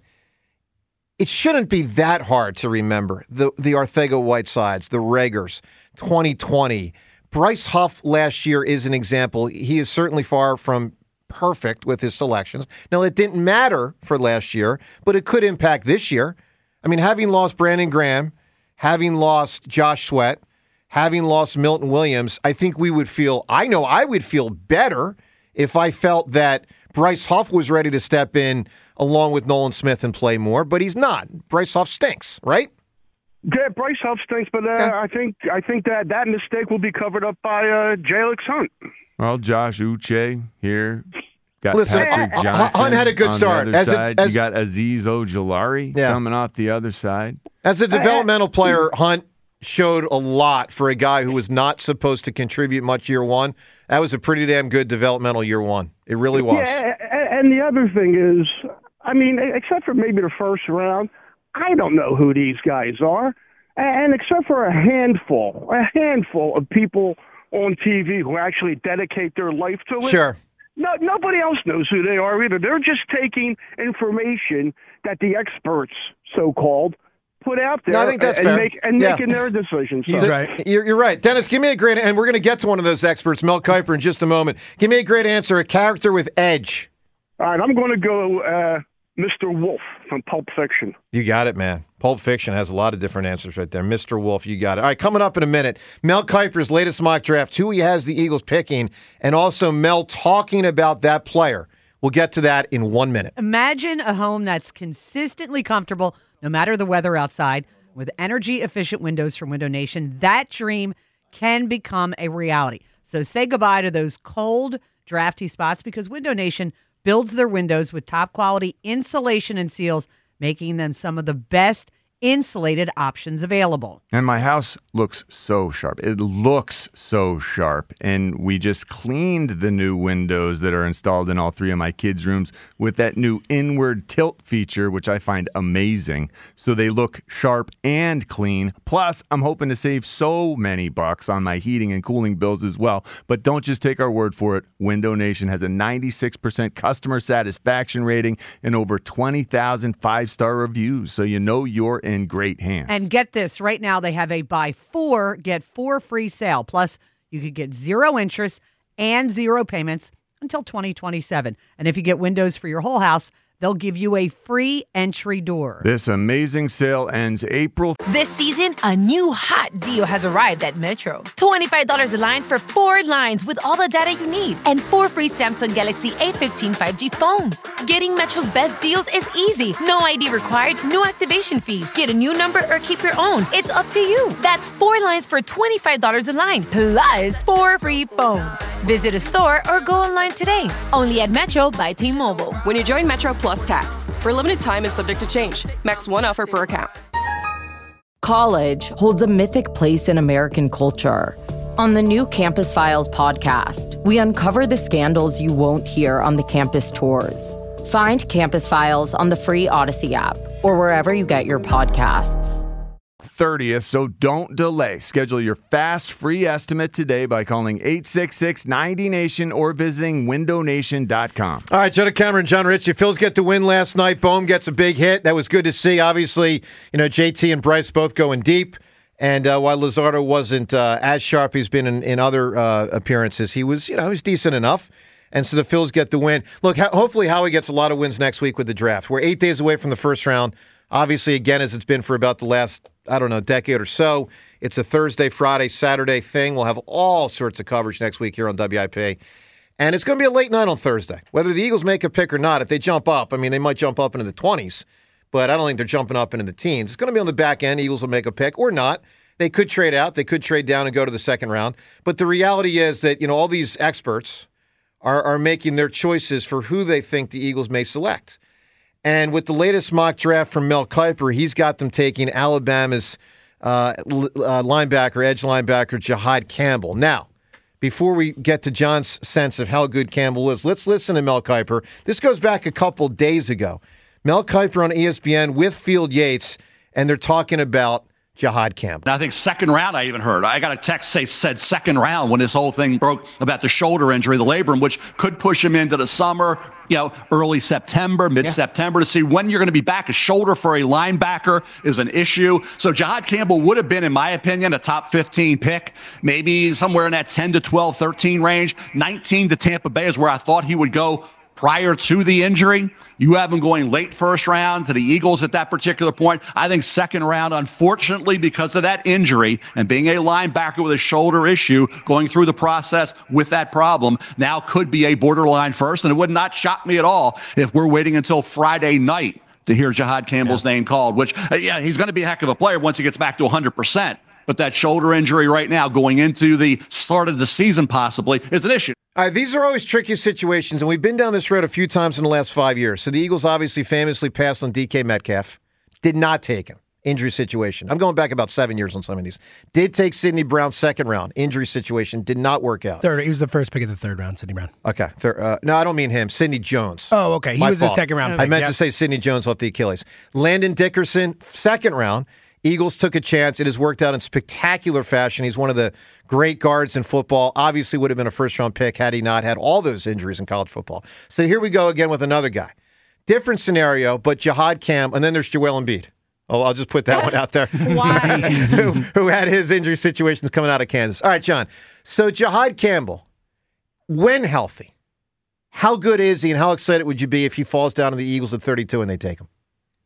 it shouldn't be that hard to remember the the Arcega-Whitesides, the Regers, twenty twenty. Bryce Huff last year is an example. He is certainly far from perfect with his selections. Now, it didn't matter for last year, but it could impact this year. I mean, having lost Brandon Graham, having lost Josh Sweat, having lost Milton Williams, I think we would feel, I know I would feel better if I felt that Bryce Huff was ready to step in along with Nolan Smith and play more, but he's not. Bryce Huff stinks, right? Yeah, Bryce Huff stinks, but uh, I think I think that that mistake will be covered up by uh, Jalex Hunt. Well, Josh Uche here. Got Listen, Patrick Hunt Johnson had a good on start. The other As a- side. as- you got Azeez Ojulari Yeah. coming off the other side. As a developmental player, Hunt showed a lot for a guy who was not supposed to contribute much year one. That was a pretty damn good developmental year one. It really was. Yeah, a- and the other thing is, I mean, except for maybe the first round, I don't know who these guys are. And except for a handful, a handful of people on T V who actually dedicate their life to it. Sure. No, nobody else knows who they are either. They're just taking information that the experts, so-called, put out there No, I think that's and, fair. make, and Yeah. making their decisions. He's So- right. You're, you're right. Dennis, give me a great, and we're going to get to one of those experts, Mel Kiper, in just a moment. Give me a great answer, a character with edge. All right, I'm going to go uh, Mister Wolf from Pulp Fiction. You got it, man. Pulp Fiction has a lot of different answers right there. Mister Wolf, you got it. All right, coming up in a minute, Mel Kiper's latest mock draft, who he has the Eagles picking, and also Mel talking about that player. We'll get to that in one minute. Imagine a home that's consistently comfortable, no matter the weather outside, with energy-efficient windows from Window Nation. That dream can become a reality. So say goodbye to those cold, drafty spots, because Window Nation builds their windows with top-quality insulation and seals, making them some of the best insulated options available. And my house looks so sharp. It looks so sharp. And we just cleaned the new windows that are installed in all three of my kids' rooms with that new inward tilt feature, which I find amazing. So they look sharp and clean. Plus, I'm hoping to save so many bucks on my heating and cooling bills as well. But don't just take our word for it. Window Nation has a ninety-six percent customer satisfaction rating and over twenty thousand five-star reviews. So you know you're in great hands. And get this, right now they have a buy four, get four free sale. Plus, you could get zero interest and zero payments until twenty twenty-seven. And if you get windows for your whole house, they'll give you a free entry door. This amazing sale ends April. This season, a new hot deal has arrived at Metro. twenty-five dollars a line for four lines with all the data you need and four free Samsung Galaxy A fifteen five G phones. Getting Metro's best deals is easy. No I D required, no activation fees. Get a new number or keep your own. It's up to you. That's four lines for twenty-five dollars a line, plus four free phones. Visit a store or go online today. Only at Metro by T-Mobile. When you join Metro Plus Tax, for a limited time and subject to change. Max one offer per account. College holds a mythic place in American culture. On the new Campus Files podcast, we uncover the scandals you won't hear on the campus tours. Find Campus Files on the free Odyssey app or wherever you get your podcasts. thirtieth, so don't delay. Schedule your fast free estimate today by calling eight six six ninety nation or visiting window nation dot com. All right, Joe Cameron, John Ritchie. Phils get the win last night. Bohm gets a big hit. That was good to see. Obviously, you know, J T and Bryce both going deep. And uh, while Luzardo wasn't uh, as sharp he's been in, in other uh, appearances, he was, you know, he was decent enough. And so the Phils get the win. Look, ho- hopefully Howie gets a lot of wins next week with the draft. We're eight days away from the first round. Obviously, again, as it's been for about the last, I don't know, decade or so, it's a Thursday, Friday, Saturday thing. We'll have all sorts of coverage next week here on W I P. And it's going to be a late night on Thursday. Whether the Eagles make a pick or not, if they jump up, I mean, they might jump up into the twenties, but I don't think they're jumping up into the teens. It's going to be on the back end. Eagles will make a pick or not. They could trade out. They could trade down and go to the second round. But the reality is that, you know, all these experts are, are making their choices for who they think the Eagles may select. And with the latest mock draft from Mel Kiper, he's got them taking Alabama's uh, uh, linebacker, edge linebacker, Jihad Campbell. Now, before we get to John's sense of how good Campbell is, let's listen to Mel Kiper. This goes back a couple days ago. Mel Kiper on E S P N with Field Yates, and they're talking about Jihad Campbell. And I think second round I even heard. I got a text say said second round when this whole thing broke about the shoulder injury, the labrum, which could push him into the summer, you know, early September, mid-September to see when you're going to be back. A shoulder for a linebacker is an issue. So Jihad Campbell would have been, in my opinion, a top fifteen pick, maybe somewhere in that ten to twelve, thirteen range. nineteen to Tampa Bay is where I thought he would go prior to the injury. You have him going late first round to the Eagles at that particular point. I think second round, unfortunately, because of that injury and being a linebacker with a shoulder issue, going through the process with that problem, now could be a borderline first. And it would not shock me at all if we're waiting until Friday night to hear Jihad Campbell's yeah. name called, which, uh, yeah, he's going to be a heck of a player once he gets back to one hundred percent. But that shoulder injury right now, going into the start of the season possibly, is an issue. All right, these are always tricky situations, and we've been down this road a few times in the last five years. So the Eagles obviously famously passed on D K Metcalf. Did not take him. Injury situation. I'm going back about seven years on some of these. Did take Sidney Brown second round. Injury situation. Did not work out. Third. He was the first pick of the third round, Sidney Brown. Okay. Third, uh, no, I don't mean him. Sidney Jones. Oh, okay. He My was fault. the second round pick. I meant yep. to say Sidney Jones off the Achilles. Landon Dickerson, second round. Eagles took a chance. It has worked out in spectacular fashion. He's one of the great guards in football. Obviously would have been a first-round pick had he not had all those injuries in college football. So here we go again with another guy. Different scenario, but Jihad Campbell, and then there's Joel Embiid. Oh, I'll just put that one out there. Why? who, who had his injury situations coming out of Kansas. All right, John. So Jihad Campbell, when healthy, how good is he and how excited would you be if he falls down to the Eagles at thirty-two and they take him?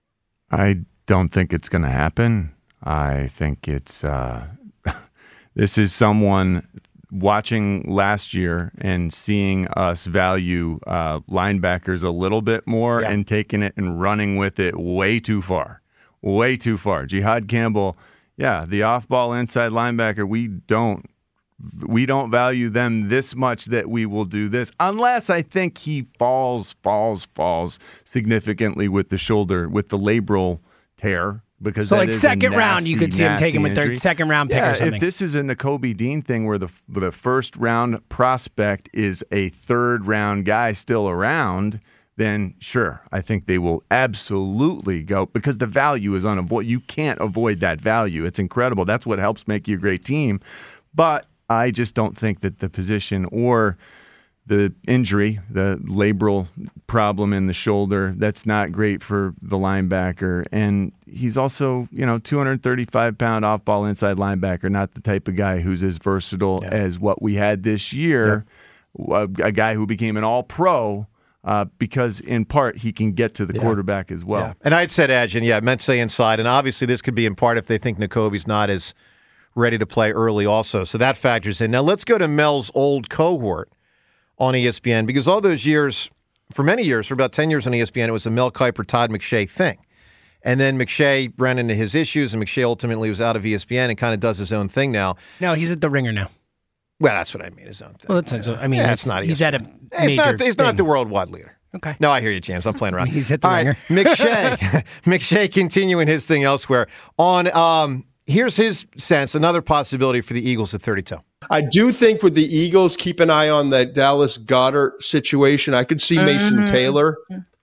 I don't think it's going to happen. I think it's uh, this is someone watching last year and seeing us value uh, linebackers a little bit more yeah. and taking it and running with it way too far, way too far. Jihad Campbell, yeah, the off-ball inside linebacker, we don't we don't value them this much that we will do this unless I think he falls, falls, falls significantly with the shoulder, with the labral tear. Because so, that like, is second nasty, round, you could see him take him with injury. third, second round pick yeah, or something. If this is a Nakobe Dean thing where the the first round prospect is a third round guy still around, then sure, I think they will absolutely go because the value is unavoidable. You can't avoid that value. It's incredible. That's what helps make you a great team. But I just don't think that the position or the injury, the labral problem in the shoulder, that's not great for the linebacker. And he's also, you know, two hundred thirty-five pound off-ball inside linebacker, not the type of guy who's as versatile yeah. as what we had this year, yeah. a, a guy who became an all-pro uh, because, in part, he can get to the yeah. quarterback as well. Yeah. And I'd said edge, and yeah, I meant to say inside. And obviously this could be in part if they think Nakobe's not as ready to play early also. So that factors in. Now let's go to Mel's old cohort on E S P N, because all those years, for many years, for about ten years on E S P N, it was a Mel Kiper, Todd McShay thing. And then McShay ran into his issues, and McShay ultimately was out of E S P N and kind of does his own thing now. No, he's at the Ringer now. Well, that's what I mean, his own thing. Well, that's, I mean, yeah, that's, it's not he's E S P N. at a major He's not, he's not thing. the worldwide leader. Okay. No, I hear you, James. I'm playing around. He's at the All Ringer. Right, McShay, McShay continuing his thing elsewhere. On um, here's his sense, another possibility for the Eagles at thirty-two. I do think for the Eagles, keep an eye on the Dallas Goedert situation. I could see mm-hmm. Mason Taylor.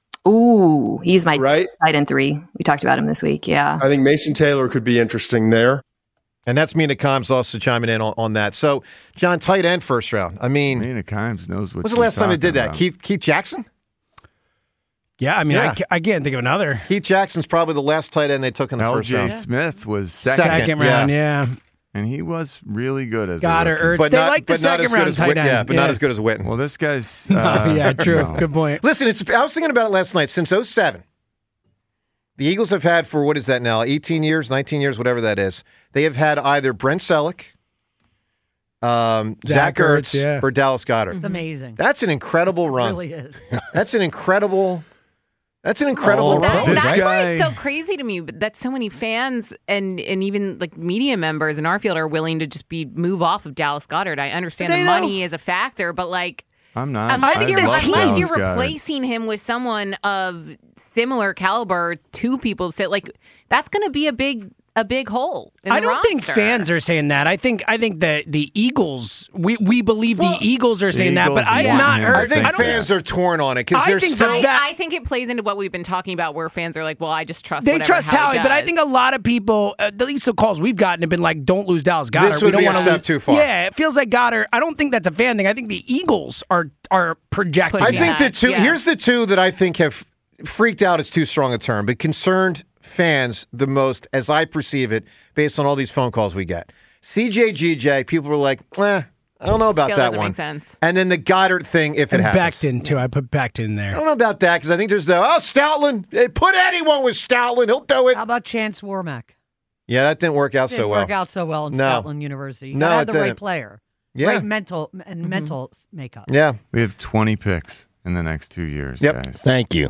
Ooh, he's my right? tight end three. We talked about him this week, yeah. I think Mason Taylor could be interesting there. And that's Mina Kimes also chiming in on, on that. So, John, tight end first round. I mean, Mina Kimes knows what when's the last time they did that? About. Keith Keith Jackson? Yeah, I mean, Yeah. I, ca- I can't think of another. Heath Jackson's probably the last tight end they took in the first L J round. Smith was second. Second round, yeah. And he was really good as Goddard, a rookie. Ertz, But they not- like the but not second as good round as tight Whit- end. yeah, but not Yeah. as good as Witten. Well, this guy's. No, Uh, yeah, true. no. Good point. Listen, it's, I was thinking about it last night. Since oh seven, the Eagles have had for, what is that now, eighteen years, nineteen years, whatever that is, they have had either Brent Selleck, um, Zach, Zach Ertz, Ertz, yeah. or Dallas Goddard. It's amazing. That's an incredible It run. really is. That's an incredible. That's an incredible Oh, run. This That's why guy- it's so crazy to me that so many fans and and even like media members in our field are willing to just be move off of Dallas Goddard. I understand They the don't- money is a factor, but like I'm not. unless I you're love unless Dallas you're Goedert. replacing him with someone of similar caliber, two people say like that's going to be a big a big hole. In I the don't think roster. fans are saying that. I think I think the the Eagles. We we believe the Eagles are saying that, but Eagles I've want not him heard. I think I don't- fans are torn on it because I they're think still. that- I, that- I think it plays into what we've been talking about, where fans are like, "Well, I just trust." They whatever trust Howie, Howie, but I does. think a lot of people, uh, at least the calls we've gotten, have been like, "Don't lose Dallas Goddard." This would we don't be a wanna step lose. too far. Yeah, it feels like Goddard. I don't think that's a fan thing. I think the Eagles are are projecting. I Yeah. think the two. Yeah. Here's the two that I think have freaked out. Is too strong a term, but concerned fans the most, as I perceive it, based on all these phone calls we get. C J G J, people were like, eh, I don't know about Still that doesn't one. make sense. And then the Goddard thing, if it and happens. Becton too. I put Becton in I there. don't know about that because I think there's the oh Stoutland. Hey, put anyone with Stoutland, he'll do it. How about Chance Warmack? Yeah, that didn't work out Didn't so well. work out so well in No. Stoutland University. You No, gotta have it the right didn't. player. Yeah. Right mental and mental makeup. Yeah. We have twenty picks in the next two years, Yep. guys. Thank you.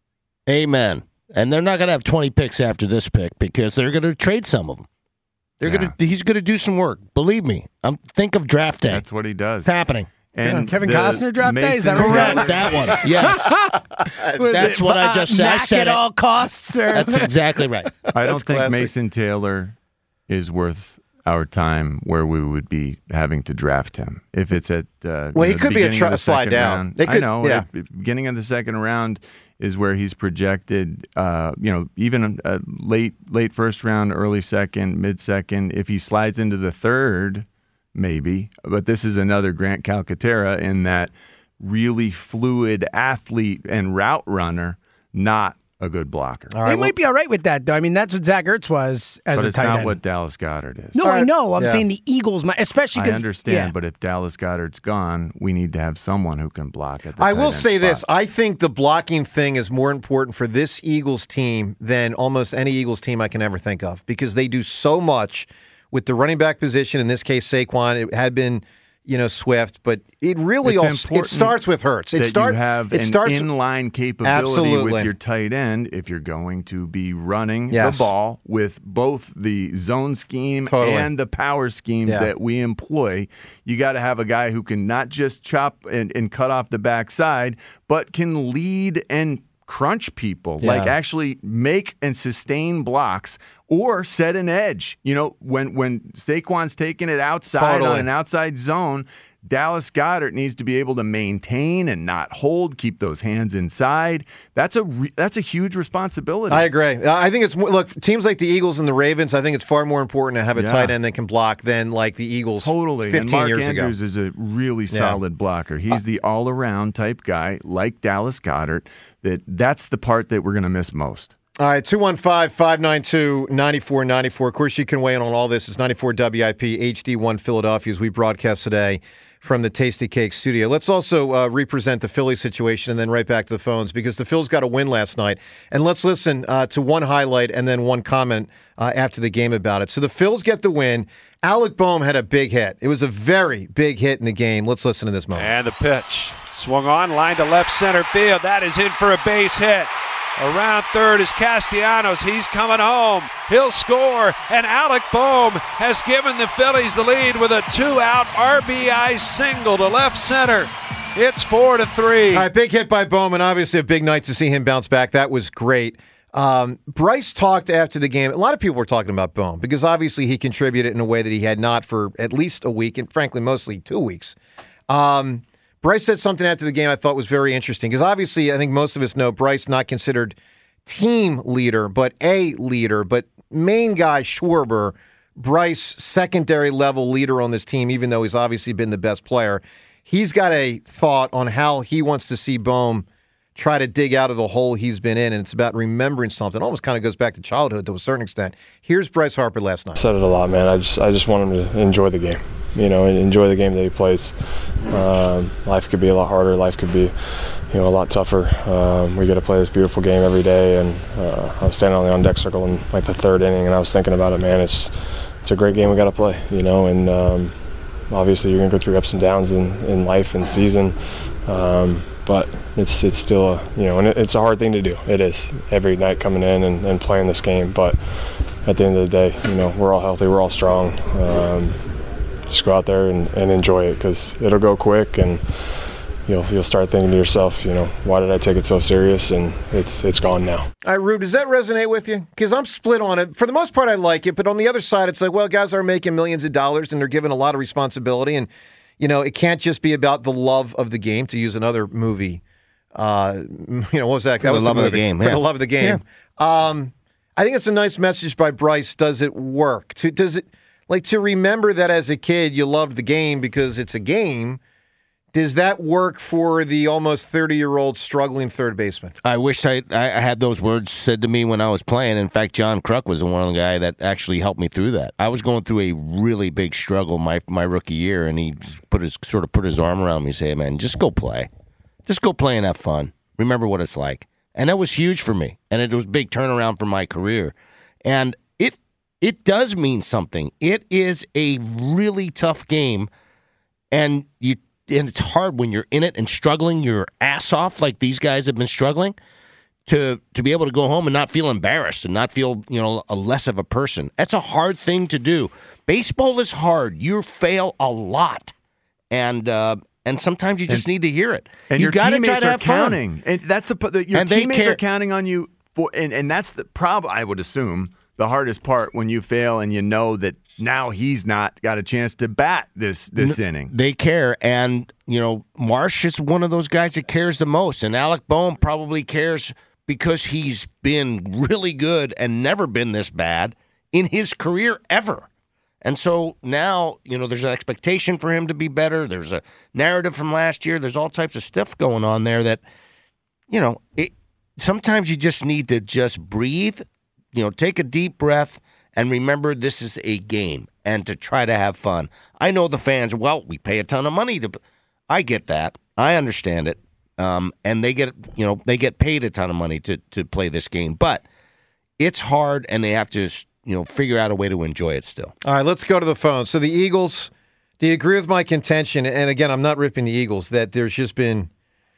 Amen. And they're not going to have twenty picks after this pick because they're going to trade some of them. They're Yeah. going to. He's going to do some work. Believe me. I'm think of draft day. That's what he does. It's happening. And Kevin the Costner draft day? Is that Mason- what we're Correct. That one. Yes. Was That's it, what I uh, just said. I Mac said at it. all costs. Or That's exactly right. I don't That's think classic. Mason Taylor is worth our time where we would be having to draft him. If it's at uh, Well, you he know, could the be a beginning try- of the slide second down. round. They I could- know. yeah. At the beginning of the second round is where he's projected. Uh, you know, even a late late first round, early second, mid second. If he slides into the third, maybe. But this is another Grant Calcaterra in that really fluid athlete and route runner, not a good blocker. All they right, might be all right with that, though. I mean, that's what Zach Ertz was as But a it's tight not end. what Dallas Goddard is. no, All I right. know. I'm Yeah. saying the Eagles, might, especially I because understand, but if Dallas Goddard's gone, we need to have someone who can block at the I tight will end say this. spot. I think the blocking thing is more important for this Eagles team than almost any Eagles team I can ever think of because they do so much with the running back position. In this case, Saquon. It had been, you know, Swift, but it really It's all it important starts with Hurts. It that start, you have it an starts inline capability Absolutely. with your tight end if you're going to be running Yes. the ball with both the zone scheme Totally. and the power schemes Yeah. that we employ. You got to have a guy who can not just chop and, and cut off the backside, but can lead and crunch people, Yeah. like actually make and sustain blocks or set an edge. You know, when when Saquon's taking it outside Totally. on an outside zone, Dallas Goddard needs to be able to maintain and not hold, keep those hands inside. That's a re- that's a huge responsibility. I agree. I think it's more, look, teams like the Eagles and the Ravens. I think it's far more important to have a Yeah. tight end that can block than like the Eagles. Totally. fifteen and Mark years Andrews ago. is a really Yeah. solid blocker. He's the all-around type guy like Dallas Goddard. That that's the part that we're going to miss most. All right, two one five, five nine two, nine four nine four. Of course, you can weigh in on all this. It's ninety-four W I P, H D one Philadelphia, as we broadcast today from the Tasty Cake studio. Let's also uh, represent the Philly situation and then right back to the phones because the Phils got a win last night. And let's listen uh, to one highlight and then one comment uh, after the game about it. So the Phils get the win. Alec Boehm had a big hit. It was a very big hit in the game. Let's listen to this moment. And the pitch. Swung on, line to left center field. That is in for a base hit. Around third is Castellanos. He's coming home. He'll score. And Alec Boehm has given the Phillies the lead with a two-out R B I single to left center. It's four to three. All right, big hit by Bowman. Obviously, a big night to see him bounce back. That was great. Um, Bryce talked after the game. A lot of people were talking about Boehm because obviously he contributed in a way that he had not for at least a week, and frankly, mostly two weeks. Um, Bryce said something after the game I thought was very interesting because obviously I think most of us know Bryce not considered team leader, but a leader, but main guy Schwarber, Bryce secondary level leader on this team, even though he's obviously been the best player. He's got a thought on how he wants to see Boehm try to dig out of the hole he's been in, and it's about remembering something. It almost kind of goes back to childhood to a certain extent. Here's Bryce Harper last night. I said it a lot, man. I just I just want him to enjoy the game, you know, and enjoy the game that he plays. Um, life could be a lot harder. Life could be, you know, a lot tougher. Um, we get to play this beautiful game every day, and uh, I was standing on the on-deck circle in like the third inning, and I was thinking about it, man. It's it's a great game we got to play, you know, and um, obviously you're going to go through ups and downs in, in life and season. Um, But it's it's still, a, you know, and it, it's a hard thing to do. It is every night coming in and, and playing this game. But at the end of the day, you know, we're all healthy, we're all strong. Um, just go out there and, and enjoy it, because it'll go quick, and you'll you'll start thinking to yourself, you know, why did I take it so serious? And it's it's gone now. All right, Rube, does that resonate with you? Because I'm split on it. For the most part, I like it, but on the other side, it's like, well, guys are making millions of dollars and they're given a lot of responsibility, and you know, it can't just be about the love of the game, to use another movie. Uh, you know, what was that? For that the was love the of the game. For Yeah. the love of the game. Yeah. Um, I think it's a nice message by Bryce. Does it work? To, does it, like, to remember that as a kid you loved the game because it's a game, does that work for the almost thirty-year-old struggling third baseman? I wish I, I had those words said to me when I was playing. In fact, John Kruk was the one of the guy that actually helped me through that. I was going through a really big struggle my my rookie year, and he put his sort of put his arm around me and said, "Man, just go play, just go play and have fun. Remember what it's like." And that was huge for me, and it was a big turnaround for my career. And it it does mean something. It is a really tough game, and you. And it's hard when you're in it and struggling your ass off like these guys have been struggling to to be able to go home and not feel embarrassed and not feel, you know, a less of a person. That's a hard thing to do. Baseball is hard. You fail a lot. And uh, and sometimes you just and, need to hear it. And you your gotta teammates try to are have fun. counting. And that's the, the your And they teammates care. are counting on you for and, and that's the problem, I would assume. The hardest part when you fail and you know that now he's not got a chance to bat this this N- inning. They care, and you know Marsh is one of those guys that cares the most, and Alec Boehm probably cares because he's been really good and never been this bad in his career ever. And so now, you know, there's an expectation for him to be better. There's a narrative from last year. There's all types of stuff going on there that, you know, it, sometimes you just need to just breathe. You know, take a deep breath and remember this is a game and to try to have fun. I know the fans, well, we pay a ton of money to I get that. I understand it. Um, and they get, you know, they get paid a ton of money to to play this game, but it's hard and they have to, you know, figure out a way to enjoy it still. All right, let's go to the phone. So the Eagles, do you agree with my contention? And again, I'm not ripping the Eagles, that there's just been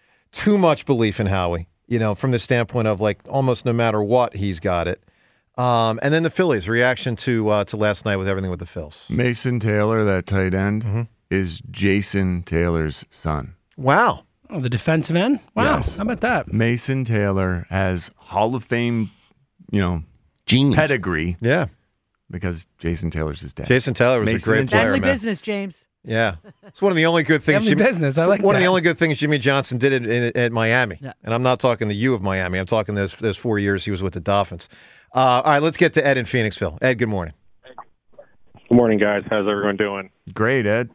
too much belief in Howie, you know, from the standpoint of like almost no matter what, he's got it. Um, and then the Phillies' reaction to uh, to last night with everything with the Phils. Mason Taylor, that tight end, mm-hmm. is Jason Taylor's son. Wow. Oh, the defensive end? Wow. Yes. How about that? Mason Taylor has Hall of Fame, you know, genius pedigree. Yeah. Because Jason Taylor's his dad. Jason Taylor was Mason a great player, Family man. business, James. Yeah. It's one of the only good things. Family Jimmy, business. I like One that. of the only good things Jimmy Johnson did at, at, at Miami. Yeah. And I'm not talking the U of Miami. I'm talking those those four years he was with the Dolphins. Uh, all right, let's get to Ed in Phoenixville. Ed, good morning. Good morning, guys. How's everyone doing? Great, Ed.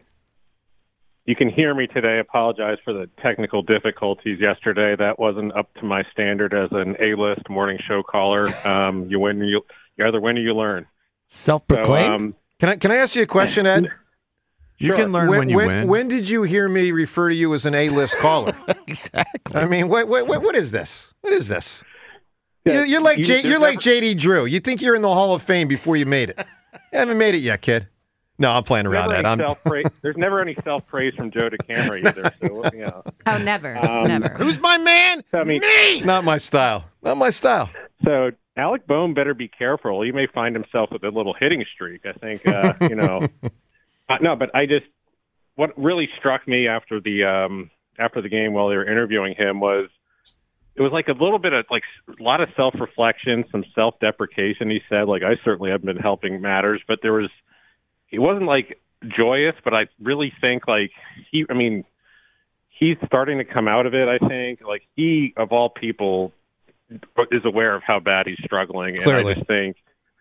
You can hear me today. Apologize for the technical difficulties yesterday. That wasn't up to my standard as an A-list morning show caller. Um, you win, you, you either win or you learn. Self-proclaimed? So, um, Can I can I ask you a question, Ed? You Sure. can learn when, you when, win. When did you hear me refer to you as an A-list caller? Exactly. I mean, what, what, what is this? What is this? Yeah, you're, you're like you- J, there's you're like never- J D Drew. You think you're in the Hall of Fame before you made it. You haven't made it yet, kid. No, I'm playing around, never Ed. any I'm, self-praise, there's never any self-praise from Joe DeCamera either. So, you know. Oh, never, Um, never. Who's my man? I mean, Me. Not my style. Not my style. So Alec Boehm better be careful. He may find himself with a little hitting streak. I think, uh, you know. Uh, no, but I just what really struck me after the um, after the game while they were interviewing him was it was like a little bit of like a lot of self-reflection, some self-deprecation. He said, like, I certainly haven't been helping matters, but there was it wasn't like joyous, but I really think like he. I mean, he's starting to come out of it. I think like he of all people is aware of how bad he's struggling. And Clearly. I just think,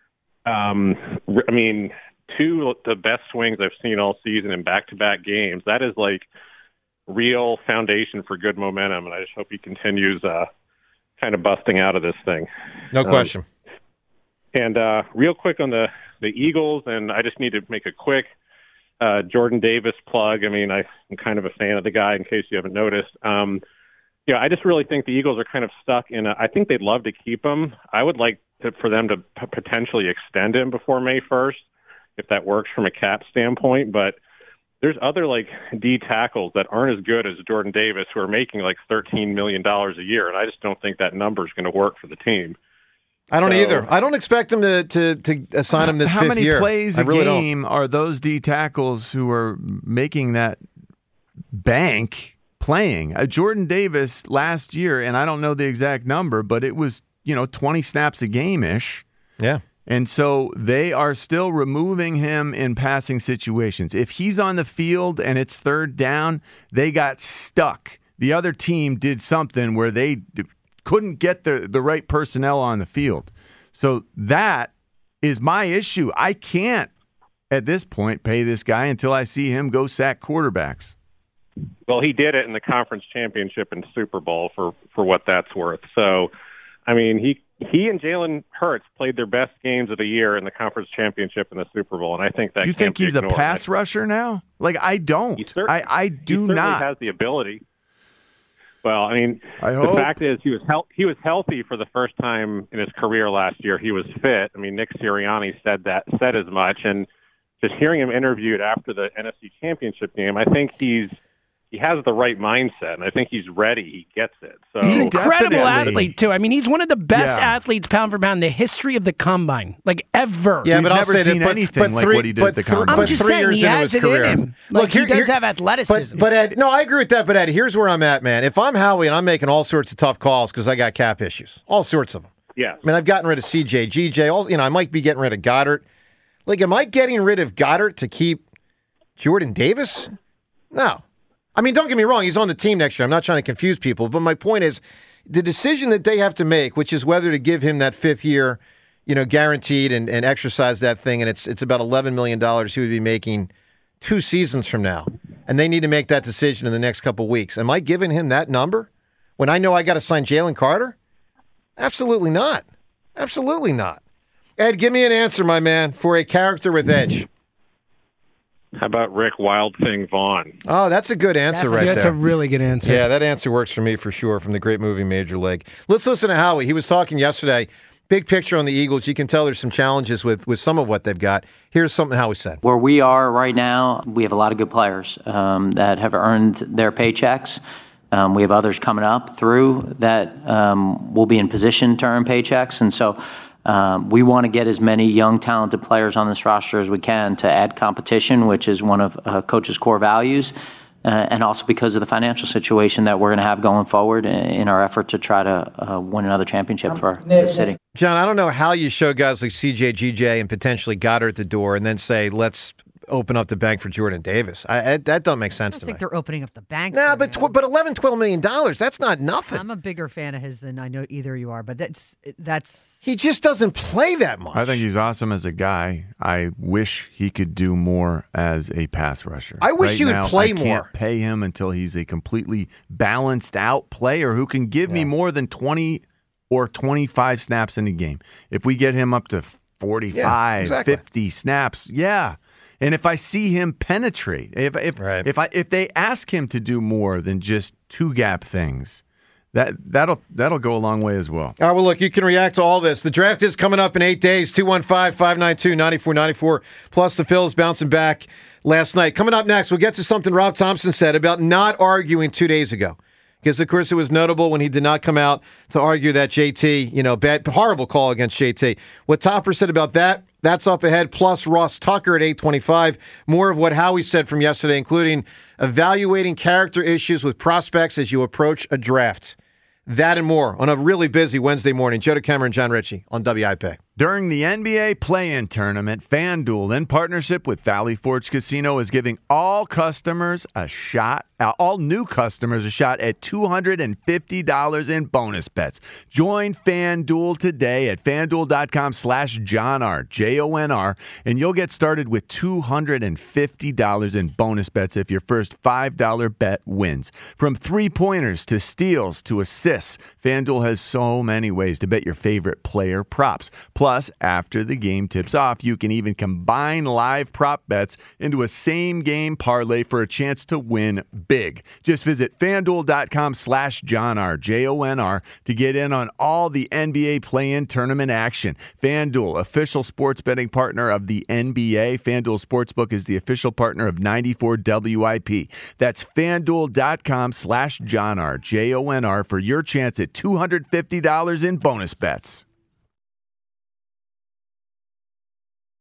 um, I mean, two of the best swings I've seen all season in back-to-back games. That is like, real foundation for good momentum, and I just hope he continues uh, kind of busting out of this thing. No Um, question. And uh, real quick on the, the Eagles, and I just need to make a quick uh, Jordan Davis plug. I mean, I, I'm kind of a fan of the guy, in case you haven't noticed. Um, you know, I just really think the Eagles are kind of stuck in a, I think they'd love to keep him. I would like to, for them to p- potentially extend him before May first, if that works from a cap standpoint. But there's other, like, D tackles that aren't as good as Jordan Davis who are making, like, thirteen million dollars a year, and I just don't think that number is going to work for the team. I don't So- either. I don't expect him to, to, to assign him this How fifth many year. plays I a really don't. game are those D tackles who are making that bank playing? Uh, Jordan Davis last year, and I don't know the exact number, but it was, you know, twenty snaps a game-ish. Yeah. And so they are still removing him in passing situations. If he's on the field and it's third down, they got stuck. The other team did something where they d- couldn't get the, the right personnel on the field. So that is my issue. I can't, at this point, pay this guy until I see him go sack quarterbacks. Well, he did it in the conference championship and Super Bowl for, for what that's worth. So, I mean, he he and Jalen Hurts played their best games of the year in the conference championship and the Super Bowl, and I think that You can't think be he's a ignored. pass rusher now? Like, I don't. He cer- I, I he do certainly not. has the ability. Well, I mean, I the hope. fact is he was hel- he was healthy for the first time in his career last year. He was fit. I mean, Nick Sirianni said that said as much, and just hearing him interviewed after the N F C Championship game, I think he's he has the right mindset, and I think he's ready. He gets it. So He's an incredible Definitely. athlete, too. I mean, he's one of the best Yeah. athletes pound for pound in the history of the combine, like ever. Yeah, We've but I'll never say seen that, but, anything but like three, what he did but at the three, combine. but I'm just three saying, years he into has his it in career. him. Like, he here- does here- have athleticism. But, but Ed, no, I agree with that. But Ed, here's where I'm at, man. If I'm Howie and I'm making all sorts of tough calls because I got cap issues, all sorts of them. yeah, I mean, I've gotten rid of C J, G J. All you know, I might be getting rid of Goddard. Like, am I getting rid of Goddard to keep Jordan Davis? No. I mean, don't get me wrong. He's on the team next year. I'm not trying to confuse people, but my point is, the decision that they have to make, which is whether to give him that fifth year, you know, guaranteed and, and exercise that thing, and it's it's about eleven million dollars he would be making two seasons from now, and they need to make that decision in the next couple weeks. Am I giving him that number when I know I got to sign Jalen Carter? Absolutely not. Absolutely not. Ed, give me an answer, my man, for a character with edge. how about Rick Wild Thing Vaughn? Oh, that's a good answer right That's there. a really good answer. Yeah, that answer works for me for sure from the great movie Major League. Let's listen to Howie. He was talking yesterday. Big picture on the Eagles. You can tell there's some challenges with, with some of what they've got. Here's something Howie said. Where we are right now, we have a lot of good players um, that have earned their paychecks. Um, we have others coming up through that um, will be in position to earn paychecks. And so um, we want to get as many young, talented players on this roster as we can to add competition, which is one of uh, Coach's core values. Uh, and also because of the financial situation that we're going to have going forward in our effort to try to uh, win another championship for the city. John, I don't know how you show guys like C J, G J, and potentially Goddard at the door and then say, let's open up the bank for Jordan Davis. I, I, that don't make sense I to think me. they're opening up the bank. Nah, for but him. tw- but eleven, twelve million dollars, that's not nothing. I'm a bigger fan of his than I know either of you are, but that's that's He just doesn't play that much. I think he's awesome as a guy. I wish he could do more as a pass rusher. I wish Right he would now, play I can't more. pay him until he's a completely balanced out player who can give me more than twenty or twenty-five snaps in a game. If we get him up to forty-five, Yeah, exactly. fifty snaps, yeah. And if I see him penetrate, if if if I if they ask him to do more than just two gap things, that that'll that'll go a long way as well. All right, well, look, you can react to all this. The draft is coming up in eight days, two one five, five nine two, nine four nine four, plus the Phils bouncing back last night. Coming up next, we'll get to something Rob Thompson said about not arguing two days ago. Because, of course, it was notable when he did not come out to argue that J T, you know, bad, horrible call against J T. What Topper said about that, that's up ahead, plus Ross Tucker at eight twenty-five. More of what Howie said from yesterday, including evaluating character issues with prospects as you approach a draft. That and more on a really busy Wednesday morning. Joe DeCamera and John Ritchie on W I P. During the N B A play-in tournament, FanDuel, in partnership with Valley Forge Casino, is giving all customers a shot uh, all new customers a shot at two hundred fifty dollars in bonus bets. Join FanDuel today at FanDuel.com slash John R, J O N R, and you'll get started with two hundred fifty dollars in bonus bets if your first five dollar bet wins. From three-pointers to steals to assists, FanDuel has so many ways to bet your favorite player props. Plus, after the game tips off, you can even combine live prop bets into a same-game parlay for a chance to win big. Just visit FanDuel.com slash John R, J O N R, to get in on all the N B A play-in tournament action. FanDuel, official sports betting partner of the N B A. FanDuel Sportsbook is the official partner of ninety-four W I P. That's FanDuel.com slash John R, J O N R, for your chance at two hundred fifty dollars in bonus bets.